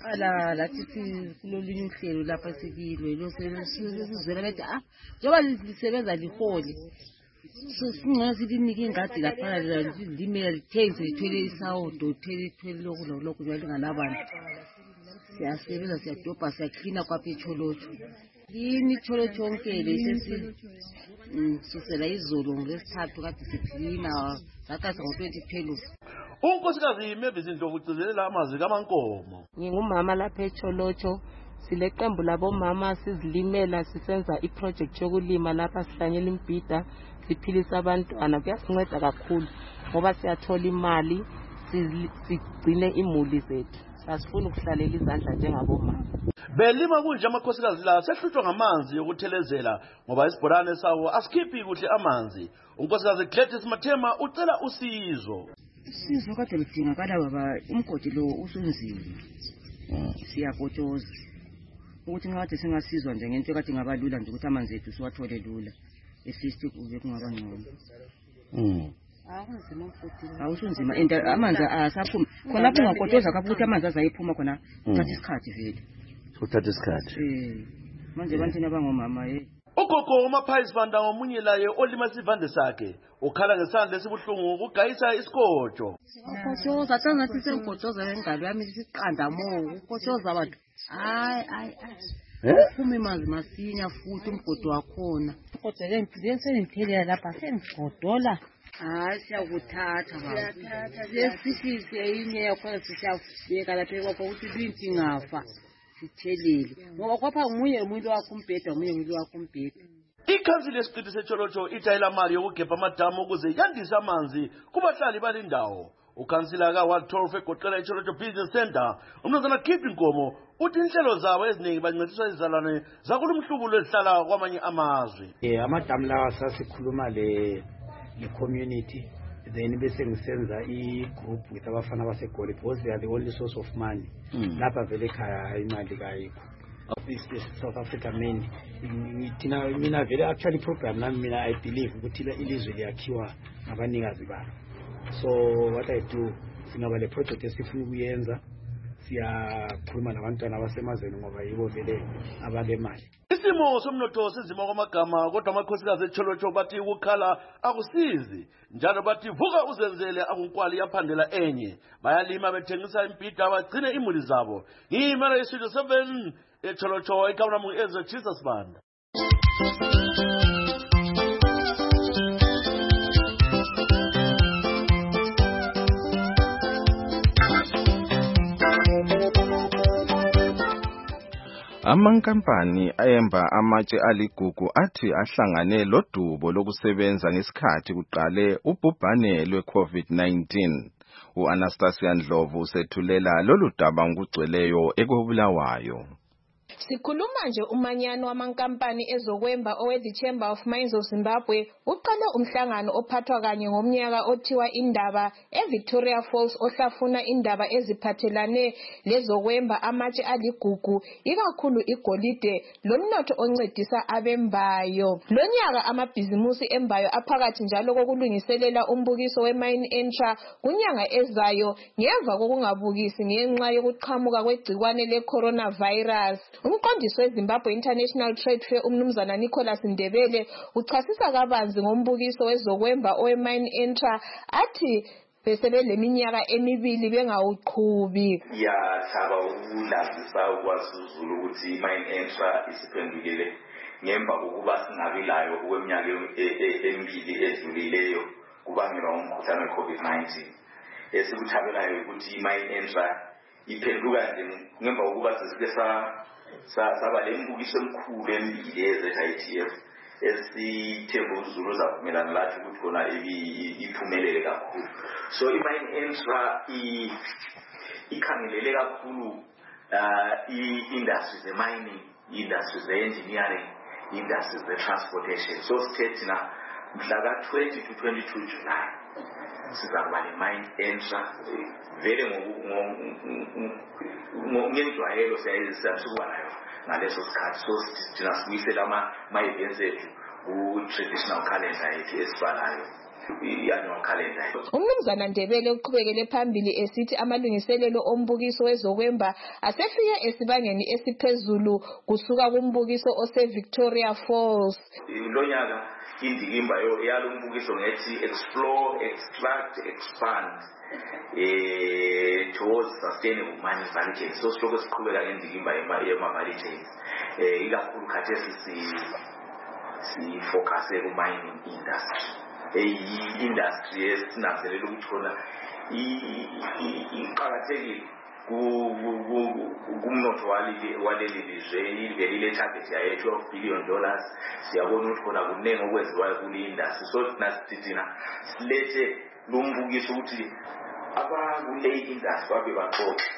V: Lathi kulolunye uhlelo lapha sikilwe lo sizwela lethi njengoba lisebenza liholi singcono silinike ingadi lapha limela lithengise lithwele isawudo lithwele lokhu njalo nganabantu siyasebenza siyadobha siyaklina kwapha eCholocho yini iCholocho yonke lesisi susela izolo ngesithathu kade siklina zakasa ngo-2012.
U: Unkosikazi Mavis Ndlovu amazwi kaMankomo.
W: Ngingumama lapha eCholocho, sileqembu labomama sizilimela sisenza iproject yokulima lapha sihlanyela imbhida siphilisa abantwana. Kuyasinceda kakhulu ngoba siyathola imali sigcine imuli zethu. Asifuni ukuhlalela izandla njengabomama.
U: Belima kunje amakhosikazi la sehlutshwa ngamanzi yokuthelezela ngoba isibhorane sawo asikhiphi kuhle amanzi. Unkosikazi Gladys Mathema ucela usizo.
V: Sizo kade lidingakala baba umgodi lo usunzima. Siyakotoza ukuthi ngathi singasizwa nje ngento kade ngabalula nje ukuthi amanzi ethu siwathole lula. Esisti kube kungaba ngcono. Awusunzima amanzi asaphuma khona lapho ungakotoza kabuthi amanzi azayiphuma khona uthatha isikhathi vele.
U: Uthatha isikhathi.
V: Manje bantu nabangomama
U: ugogo uMaphies Vanda ngomunye laye olima isivande sakhe ukhala ngesandla esibuhlungu ukugayisa iskotsho.
V: Ukotshoza xa ngathi sengigotshoza ngengalo yami isiqanda mo ukotshoza abantu hayi uphume manzi masinya futhi umgodo wakhona ugodele ngiphiwe sengithelela lapha sengigodola hayi siyakuthatha baba siyasihlise inye yakhona siyabeka lapha kwakho ukuthi binti ngafa sithelele ngoba kwapha umunye umuntu wakho umbhedwa umunye umuntu wakho umbhedwa.
U: Ikhansili yesiqithi seTsholotsho itayela mali yokugeba amadamu ukuze yandise amanzi kubahlali balindawo. Ukhansila ka-Ward 12 egoqela iTsholotsho Business Center umnumzana Khiphi Nkomo uthi inhlelo zabo eziningi bancediswa izizalwane zakulumhlubulo ezihlala kwamanye amazwe.
A: Amadamu lawa sasikhuluma le-community then bese ngisenza i-group with abafana baseGoli because they are the only source of money lapha vele ekhaya imali kayikho. South Africa main mina vele actually program nami mina I believe ukuthi ilizwe liyakhiwa ngabanikazi balo. So what I do singaba le project esifuna ukuyenza siyakhuluma nabantwana abasemazweni ngoba yibo vele abalemali.
U: Isimo somnotho sezima kwamagama kodwa amakhosikazi eTsholotsho bathi ukukhala akusizi njalo bathi vuka uzenzele akunkwali yaphandela enye bayalima bethengisa impida bagcine imuli zabo. Ngimela iStudio 7 eTsholotsho ekhawuna mu Ezra Jesus Banda.
S: Amankampani ayemba amatshe aligugu athi ahlangane lodubo lokusebenza ngesikhathi kuqale ubhubhane lwe-COVID-19. U-Anastasia Ndlovu usethulela lolu daba ngokugcweleyo eKobulawayo.
B: Sikhuluma nje umanyano wamankampani ezokwemba owe-The Chamber of Mines of Zimbabwe uqale umhlangano ophathwa kanye ngomnyaka othiwa indaba eVictoria Falls ohlafuna indaba eziphathelane lezokwemba amatshe aligugu ikakhulu igolide lomnotho oncedisa abembayo. Lonyaka amabhizimusi embayo aphakathi njalo kokulungiselela umbukiso we-Mine Entra kunyanga ezayo ngemva kokungabukisi ngenxa yokuqhamuka kwegcikwane le-coronavirus. Umqondisi weZimbabwe International Trade Fair umnumzana Nicholas Ndebele uchasisa kabanzi ngombukiso wezokwemba owe-Mine Entra athi besebeleminyaka emibili bengawuqhubi.
E: Yathaba ukulazisa ukwazuzulu ukuthi iMine Entra isiphendukile ngemva kokuba singabilayo okweminyaka emibili edlulileyo kubangelwa umkhuhlane we-COVID-19. Esikuthabelayo ukuthi iMine Entra iphenduka ngemva kokuba sesike saba lembukiso emkhulu emibili ye-ZITF esithemba uZulu zavumelana lathi ukuthi khona iphumelele kakhulu. So iMine Entra ikhangelele kakhulu i-industries ze-mining, i-industries ze-engineering, i-industries ze-transportation. So sithe thina mhla ka-20 to 22 July sizakuba le-Mine Entra vele ngenjwayelo siyayisukuba nayo ngaleso sikhathi. So thina sibuyisela ama-events ethu ku-traditional calendar yethu esibalayo i-annual calendar.
B: Umnumzana Ndebele uqhubekele phambili esithi amalungiselelo ombukiso wezokwemba asefike esibangeni esiphezulu kusuka kumbukiso ose-Victoria Falls.
E: Lonyaka indikimba yalombukiso ngethi explore, extract, expand towards sustainable mining value chain. So sihloko siqhubeka ngendikimba yema-value chains. Ikakhulu khathesi sifocuse ku-mining industry. Industry esinanzelela ukuthi khona iqakathekile kumnotho waleli lizwe ivelile target yayo $12 billion. Siyabona ukuthi khona kuningi okwenziwayo kule industry. So thina silethe lumbukiso ukuthi abakule industry babe baqoqe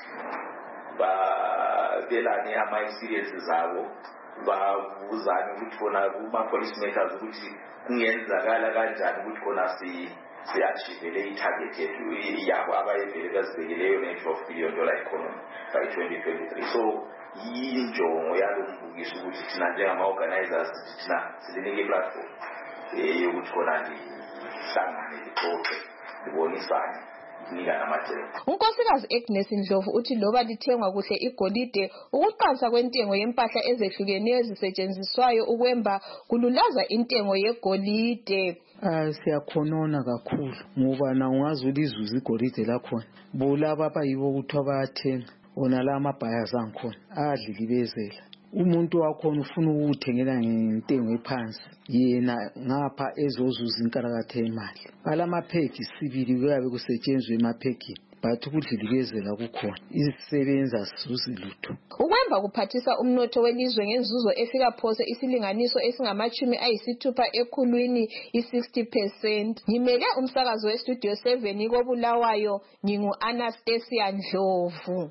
E: babelane ama-experiences zabo babuzane ukuthi khona kuma-policy makers ukuthi kungenzakala kanjani ukuthi khona si-achieve i-target yethu yabo abayevele bazibekeleyo ne-$12 billion economy by 2023. So yinjongo yalo mbukiso ukuthi thina njengama-organizers thina silinike i-platform yokuthi khona lihlangane lixoxe libonisane ukunika namathenda.
B: unkosikazi Agnes Ndlovu uthi loba lithengwa kuhle igolide, ukuqansa kwentengo yempahla ezehlukeneyo ezisetshenziswayo ukwemba kululaza intengo yegolide.
G: Siyakhonona kakhulu ngoba na ungazi ulizuza igolide lakhona bolaba abayibo ukuthi bayathenga ona la amabhayers angikhona adlilibezela. Umuntu wakhona ufuna ukuthengela ngentengo ephansi, yena ngapha ezozuza inkalakatha imali. Alamapheki sibili kuyabe kusetshenzwe emapheki, but ukudlilibezela kukhona, izisebenza sizuzi lutho.
B: Ukwemba kuphathisa umnotho welizwe ngenzuzo efika phose isilinganiso esingama-60 ekhulwini, i-60%. Ngimele umsakazo westudio 7 koBulawayo, ngingu-Anastasia Ndlovu.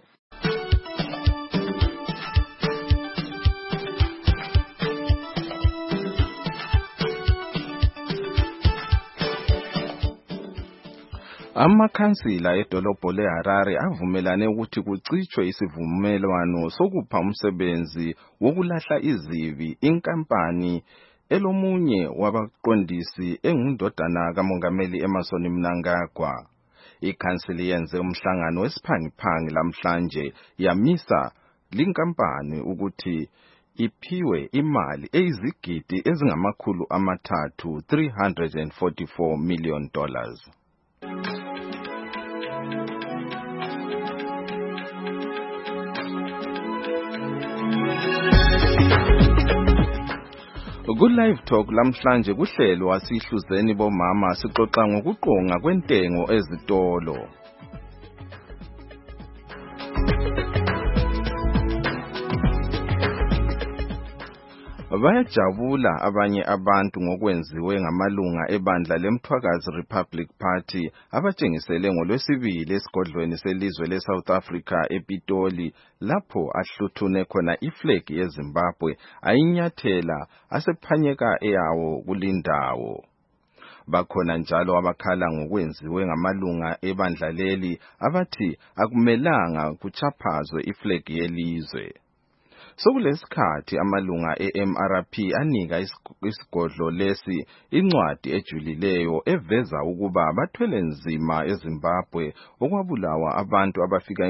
S: Amakhansila edolobho leHarare avumelane ukuthi kucitshwe isivumelwano sokupha umsebenzi wokulahla izibi inkampani elomunye wabaqondisi engundodana kamongameli Emmerson Mnangagwa. Ikhansili yenze umhlangano wesiphangiphangi lamhlanje yamisa linkampani ukuthi iphiwe imali eyizigidi ezingamakhulu amathathu $344 million. Ku-Live Talk lamhlanje kuhlelwa sihluzeni bomama sixoxa ngokuqonga kwentengo ezitolo. Bayajabula abanye abantu ngokwenziwe ngamalunga ebandla leMthwakazi Republic Party abatshengisele ngoLwesibili esigodlweni selizwe leSouth Africa ePitoli, lapho ahluthune khona iflag yeZimbabwe ayinyathela asephanyeka eyawo kulindawo. Bakhona njalo abakhala ngokwenziwe ngamalunga ebandla leli abathi akumelanga kuchaphazwe iflag yelizwe. Sokulesikhathi amalunga eMRP anika isigodlo lesi incwadi ejulileyo eveza ukuba bathwele nzima eZimbabwe okwabulawa abantu abafika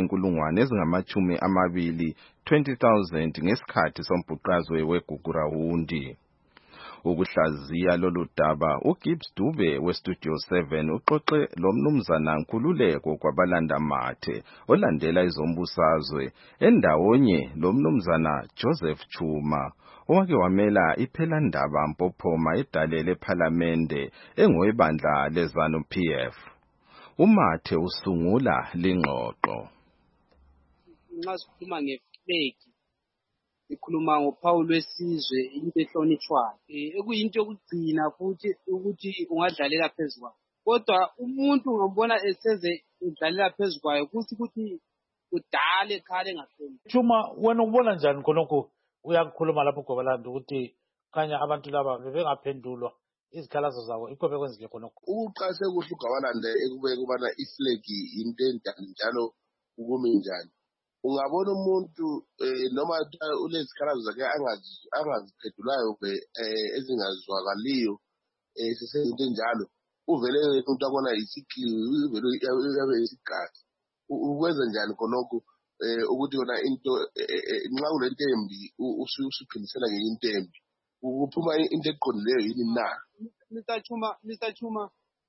S: 20,000 ngesikhathi sombhuqazwe weGugurahundi. Ukuhlaziya lolu daba uGibbs Dube westudio 7 uxoxe lomnumzana Nkululeko kwabalanda mathe olandela izombusazwe endawonye lomnumzana Joseph Chuma owake wamela iphelandaba Mpophoma edale lePhalamende engowebandla leZanu PF. Umathe usungula lingxoxo.
I: Nxa sikhuluma ngeflag sikhuluma ngophawu lwesizwe, into ehlonitshwayo ekuyinto yokugcina futhi ukuthi ungadlalela phezu kwayo, kodwa umuntu ungambona eseze udlalela phezu kwayo kuthi ukuthi udale ekhale engahloniphi.
J: Chuma, wena ubona njani khonokho uyakukhuluma lapho gobalanda ukuthi khanya abantu laba bebengaphendulwa izikhalazo zabo ikho bekwenzeke khonokho?
T: Uqase kuhle uGabalanda ekubeka ubana iflag into endani njalo ukumi njani. Ungabona umuntu noma ulezikhalazo zakhe angaziphendulayo ezingazwakaliyo sisezinto enjalo uvele umuntu abona isikliwi uvele yabe isigazi. Ukwenza njani khonokho ukuthi yona into nxa kulento embi usuphindisela ngenye into embi ukuphuma into eqondileyo yini na?
I: Mr. Chuma,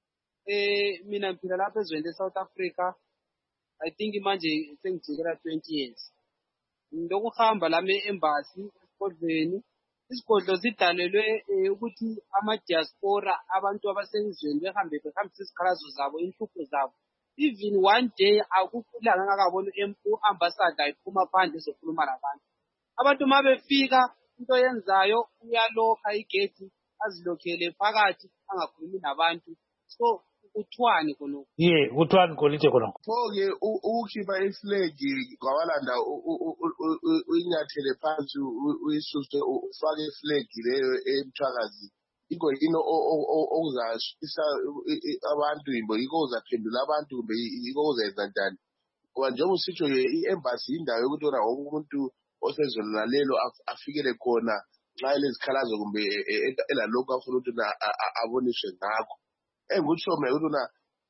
I: mina ngiphila lapha ezweni leSouth Africa. I think manje sengijikela 20 years. Ndokuhamba lami e-embassy esigodlweni. Isigodlo sidalelwe ukuthi ama-diaspora abantu abasezweni behambisa izikhalazo zabo, inhlupho zabo. Even one day akufulanga ngakabona u-ambassador iphuma phandle ezokhuluma labantu. Abantu uma befika into yenzayo uyalokha igedi azilokhele phakathi angakhulumi nabantu. So uthwani khonokho?
J: Uthwani kolite khonokho?
T: Pho-ke ukukhipha iflag Gabalanda uyinyathele phansi uyisuse ufake iflag leyo eMthwakazi. Iko yino okuzashisa abantu yimbo yiko uzaphendula abantu kumbe yiko uzenza njani? Ngoba njengoba usitsho i-embassy indawo yokuthi wona wonke umuntu osezweni lalelo afikele khona nxa elezikhalazo kumbe elalokhu afuna ukuthi aboniswe ngakho. Engikutsho mina ukuthi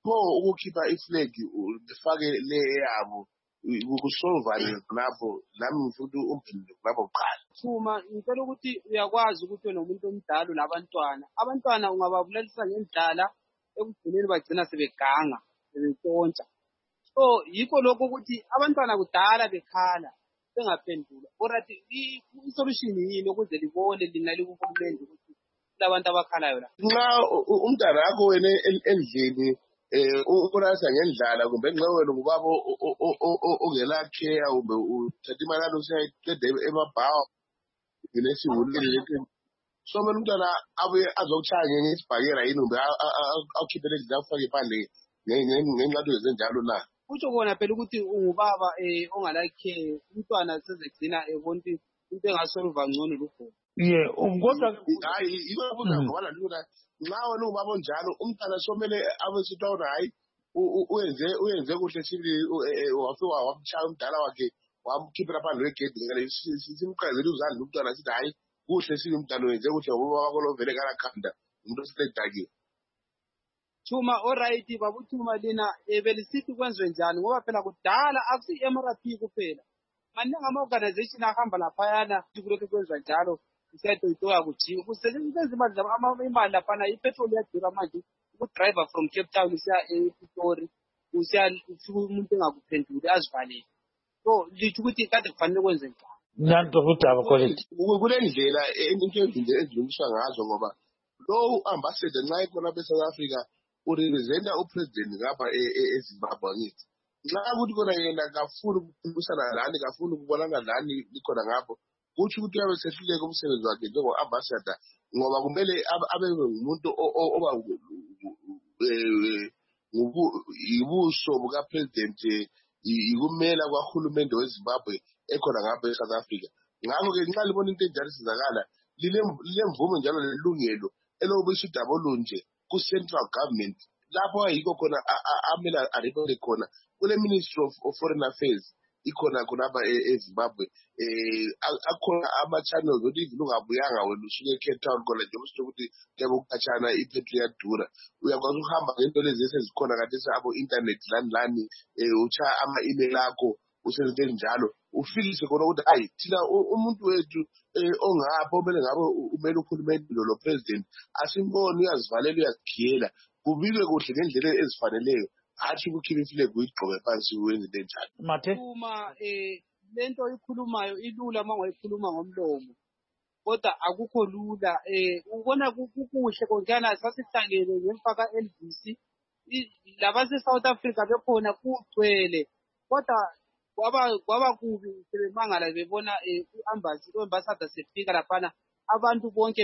T: pho ukukhipha iflag befake le yabo ukusolvane lapho nami ngifuna umphendule lapho kuqala.
I: Thuma ngicela ukuthi uyakwazi ukuthi wena umuntu omdala labantwana ungababulalisa ngendlala ekugcineni bagcina sebeganga sebentshontsha. So yikho lokho ukuthi abantwana kudala bekhala bengaphendula. Orathi i-solution yini ukuze libone lina likuhulumende ukuthi labantu abakhalayo la?
T: Nxa umntana wakho wena endlini ukulasa ngendlala kumbe nxa wena ngubaba ongela care kumbe uthatha imali yakho usiyayiqeda emabhawa ngesihulile so mina umntwana abuye azokushaya ngesibhakera yini kumbe awukhiphele endlini afake iphandle ngenxato ezenjalo na.
I: Kutsho kona phela ukuthi ungubaba ongalakhe umntwana sezegcina ebona into engasolva ngcono lukhona.
U: Kodwa
T: hayi ibabuza ngoba lula nxa wena ungubaba onjalo umntwana somele abesithi awona hayi uyenze kuhle sibili wafika wamshaya umdala wakhe wamkhiphela phandle wegedi ngale simqazele uzandla umntwana sithi hayi kuhle sibili umntwana wenze kuhle ngoba wakho lovele kalakhanda umuntu osedakiwe.
I: Thuma alright babuthuma lina belisithi kwenziwe njani ngoba phela kudala akusi-MRP kuphela maningi ama-organization ahamba laphayana kulokhu kwenziwa njalo kusiyatoyitoya kuthiwa kusetshenziswa imali laphana ipetrol iyadura manje ukudrayiva from Cape Town usiya ePitori ufika umuntu engakuphenduli azivalele. So litho ukuthi kade kufanele kwenze njani.
T: Kule ndlela into ezilungiswa ngazo ngoba lowu ambassador nxa ekhona be-South Africa urepresenta upresident ngapha eZimbabwe ngithi nxa ukuthi kona yena kafuni ukukhulumisana lani kafuni ukubonana lani likhona ngapho kutsho ukuthi uyabe sehluleka umsebenzi wakhe njengo-ambassador ngoba kumele abe ngumuntu oba yibuso bukapresident yikumela kwahulumende weZimbabwe ekhona ngapha eSouth Africa. Ngakho-ke nxa libona into enjalo sizakala lilemvumo njalo lelungelo elokubisa udaba olunje ku-central government lapho ayikho khona amele areport khona kule Ministry of Foreign Affairs ikhona khonapha eZimbabwe akhona ama-channels ukuthi even ungabuyanga wena usuke eCape Town khona njengoba usitsho ukuthi kuyabe ukhatshana ipetrol iyadura uyakwazi ukuhamba ngento lezi esezikhona kathesi abo-internet lani utshaya ama-email akho usenze njalo ufikise khona ukuthi hayi thina umuntu wethu ongapho omele ngabe umele uhulumende lo president asimboni uyazivalela uyazikhiyela kubikwe kuhle ngendlela ezifaneleyo hatshi ukukhipha iflag uyigqoke phansi wenze into enjalo.
I: Uma lento oyikhulumayo ilula uma ungayikhuluma ngomlomo kodwa akukho lula ubona kukuhle konkana sasihlangene ngemfaka LBC labase-South Africa bekhona kugcwele kodwa kwaba kubi sebemangala bebona u-ambassador sefika laphana abantu bonke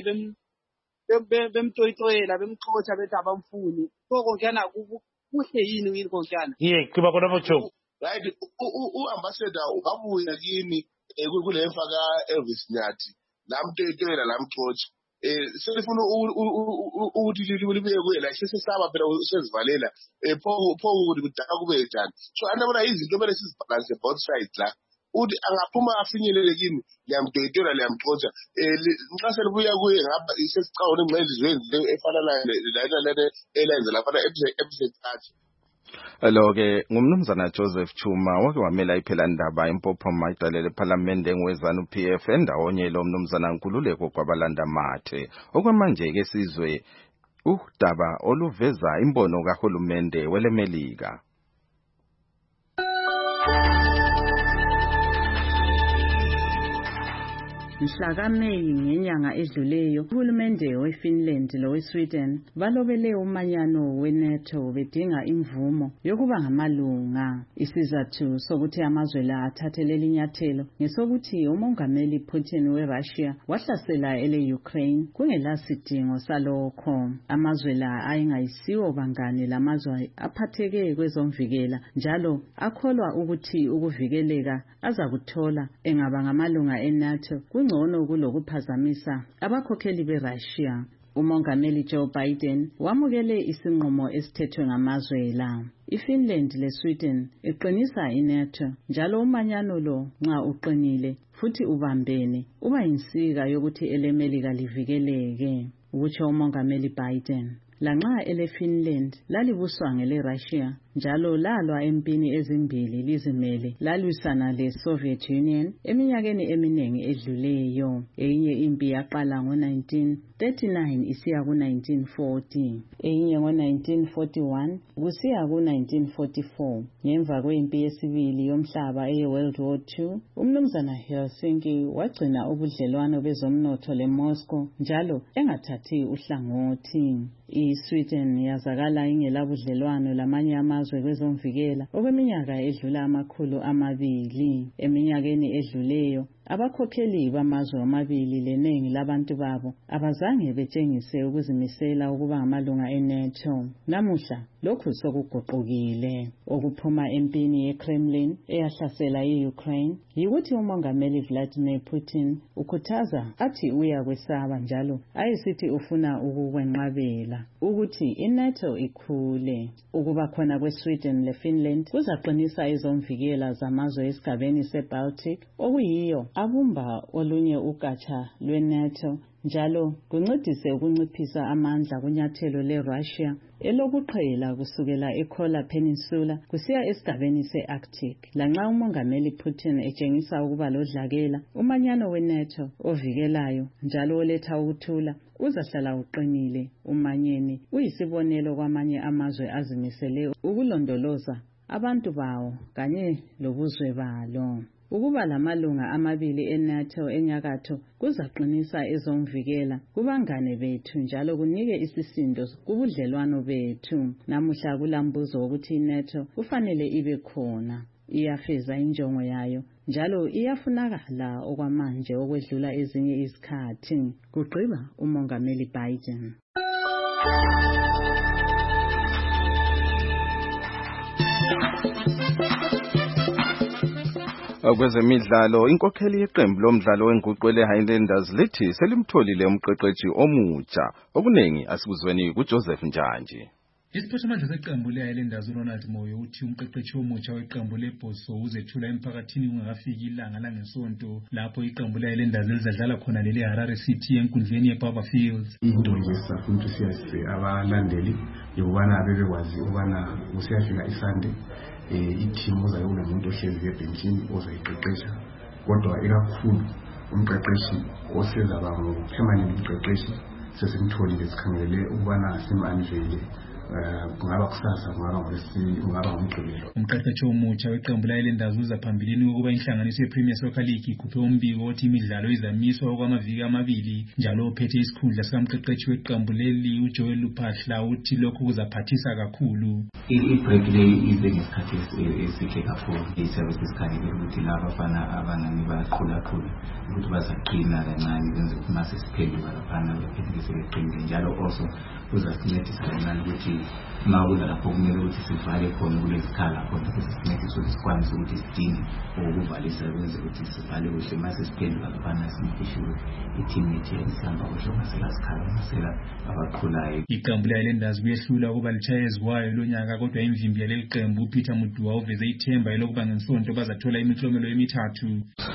I: bemtoyitoyela bemxotsha bethi abamfuni so konkana kuhle yini konkana
U: qiba khona botsho
T: right u-ambassador ungabuya kini kule mfaka Elvis Nyathi lamtoyitoyela lamxotsha selifuna ukuthi libuye kuye la sesesaba phela usezivalela pho ukuthi kudala kube njani so andabona izinto kumele sizibhalanse both sides la uthi angaphuma afinyelele kini liyamtoyitola liyamxotsha nxa selibuya kuye ngapha isesicawule nxa elizweni efana lana elenze laphana episode 30.
S: Lo-ke ngumnumzana Joseph Chuma wake wamela iphelandaba impophoma idalele ephalamende engwezana uPF endawonye lo mnumzana Nkululeko kwabalanda mathe okwamanje-ke sizwe udaba oluveza imbono kahulumende welemelika.
H: Mhla kaMeyi ngenyanga edluleyo uhulumende weFinland loweSweden balobele umanyano weNATO bedinga imvumo yokuba ngamalunga. Isizathu sokuthi amazwe la athathelele inyathelo ngesokuthi umongameli Putin weRussia wahlasela ele-Ukraine kungelasidingo salokho. Amazwe la ayengayisiwo bangane lamazwe aphatheke kwezomvikela njalo akholwa ukuthi ukuvikeleka azakuthola engaba ngamalunga eNATO ngcono kulokuphazamisa abakhokheli beRussia. Umongameli Joe Biden wamukele isinqumo esithethwe ngamazwe la. iFinland leSweden iqinisa iNATO njalo umanyano lo nxa uqinile futhi ubambene uba yinsika yokuthi elemelika livikeleke, ukutsho umongameli Biden. lanxa ele-Finland lalibuswa ngele-Russia njalo lalwa empini ezimbili lizimele lalwisana le-Soviet Union eminyakeni eminingi edluleyo. Eyinye impi yaqala ngo-1939 isiya ku-1940, eyinye ngo-1941 kusiya ku-1944. Ngemva kwempi yesibili yomhlaba eye-World War II, umnumzana Helsinki wagcina ubudlelwano bezomnotho le-Moscow njalo engathathi uhlangothi. I-Sweden yazakala ingelabudlelwano lamanye amazwe kwezomvikela okweminyaka edlula 200. Eminyakeni edluleyo abakhokheli bamazwe amabili leningi labantu babo abazange betshengise ukuzimisela ukuba ngamalunga eNATO. Namuhla lokhu sokuguqukile. Okuphuma empini yeKremlin eyahlasela i-Ukraine yikuthi umongameli Vladimir Putin ukhuthaza athi uyakwesaba njalo ayesithi ufuna ukukwenqabela ukuthi iNATO ikhule. Ukuba khona kweSweden leFinland kuzaqinisa izomvikela zamazwe esigabeni seBaltic okuyiyo abumba olunye ugatsha lweNATO njalo kuncedise ukunciphisa amandla kunyathelo leRussia elokuqhela kusukela eKola Peninsula kusiya esigabeni se-Arctic. Lanxa umongameli Putin etshengisa ukuba lodlakela, umanyano weNATO ovikelayo njalo oletha ukuthula uzahlala uqinile. Umanyene uyisibonelo kwamanye amazwe azimisele ukulondoloza abantu bawo kanye lobuzwe balo. Ukuba lamalunga amabili eNATO enyakatho kuzaqinisa ezomvikela kubangane bethu njalo kunike isisindo kubudlelwano bethu. Namuhla kulambuzo wokuthi iNATO kufanele ibe khona. Iyafeza injongo yayo njalo iyafunakala okwamanje okwedlula ezinye izikhathi, kugqiba umongameli Biden.
S: Kwezemidlalo, inkokheli yeqembu lomdlalo wenguqu le-Highlanders lithi selimtholile umqeqeshi omutsha. Okuningi asikuzweni kuJoseph Njanji.
C: Isiphathamandla seqembu le-Highlanders uRonald Moyo uthi umqeqeshi omutsha weqembu leBhoso uzethula emphakathini kungakafiki ilanga langesonto lapho iqembu le-Highlanders elizadlala khona lele-Harare City enkundleni yeBarberfields.
K: Into nje sifuna ukuthi siyase abalandeli yokubana bebekwazi ukubana usiyafika iSunday i-team uzayo kunomuntu ohlezi ebhenchini ozayiqeqesha, kodwa ikakhulu umqeqeshi osezaba ngu-permanent umqeqeshi sesimtholile sikhangelele ukubana simanivele kungaba kusasa kungaba ngomgqibelo.
C: Umqeqeshi omutsha weqembu le-Highlanders uza phambilini ukuba inhlanganiso yePremier Soccer League ikhuphe umbiko othi imidlalo izamiswa okwamaviki amabili njalo ophethe isikhundla sikamqeqeshi weqembu leli uJoel Luphahla uthi lokhu kuzaphathisa kakhulu.
L: I-break le ize ngesikhathi esihle kakhulu. Iservice isikhangelele ukuthi laba bafana abanani bayaqhulakhula ukuthi bazaqina kancane benze ukuthi mase siphenduka laphana bephenduke sebeqinile njalo also kuzasincedisa kancane ukuthi mawula lapho kumele ukuthi sivale khona kulezikhala khona ukuthi sincedise ukuthi sikwanise ukuthi sidinge ukuvalisa benze ukuthi sivale kuhle mase siphenduka laphana simfishe ukuthi i-team yethu isihamba kuhle masela sikhala masela abaqhulayo.
C: Iqembu le-Highlanders kuyehlula ukuba litshayezi kwayo lonyaka kodwa imvimbi yaleli qembu uPeter Muduwa uveze ithemba elokuba ngesonto bazathola imiklomelo emithathu.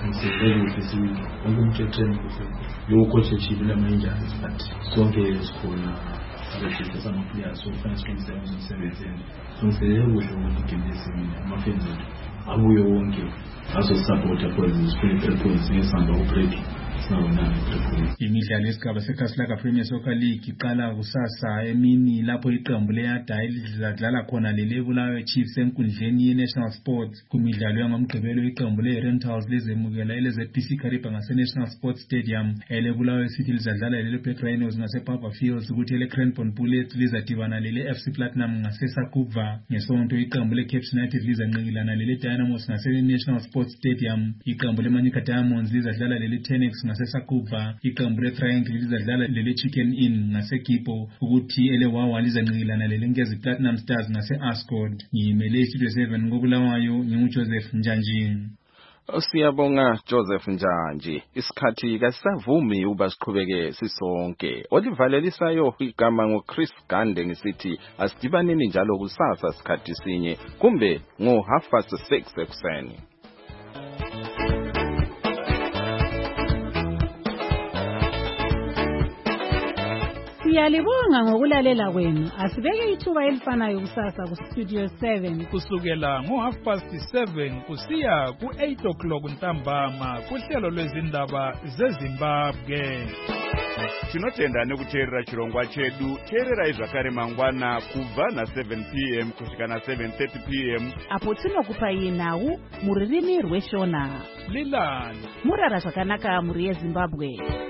K: Lokho chechile ama-injuries but sonke sikhona abashitha sama-players so kufanele siqinise umsebenzini songiselele kuhle ukuthi igame lesibili ama-fans ethu abuye wonke azosapota khona siphele 3 points ngesihamba ku-break.
C: Imidlalo yesigaba seKaslaka Premier Soccer League iqala kusasa emini lapho iqembu le-Yada elizadlala khona lele-Bulawayo Chiefs enkundleni ye-National Sports. Kumidlalo yangomgqibelo iqembu le-Rentals lizemukela ele-ZPC Kariba ngase-National Sports Stadium. Ele-Bulawayo City lizadlala lele-Black Rhinos ngase-Barberfields kuthi ele-Cranbourne Bullets lizadibana lele-FC Platinum ngase-Sakuva. Ngesonto iqembu le-Cape United lizanqikilana lele-Dynamos ngase-National Sports Stadium. Iqembu le-Manica Diamonds lizadlala lele-Tenex ngase-Sakuva. Iqembu le-Triangle lizadlala lele-Chicken Inn ngase-Gipo ukuthi ele-Wawa lizanqikilana lele-Nkezi Platinum Stars ngase-Ascot. Ngiyimele iStudio 7 ngobulawayo nginguJoseph Njanji.
S: Siyabonga Joseph Njanji. Isikhathi kasavumi uba siqhubeke sisonke. Olivalelisayo igama ngoChris Gande ngisithi asidibaneni njalo kusasa sikhathi sinye kumbe ngo6:30 ekuseni.
M: Siyalibonga ngokulalela kwenu. Asibeke ithuba elifanayo kusasa ku Studio 7
N: kusukela ngo7:30 kusiya ku8 ntambama kuhlelo lwezindaba zeZimbabwe.
O: Tinotenda nekuteerera chirongwa chedu. Teererai zvakare mangwana kubva na7 p.m. kusvika na7:30 p.m.
M: apo tinokupai nhau muririmi rweShona.
N: Lilani
M: Murara zvakanaka muri yeZimbabwe.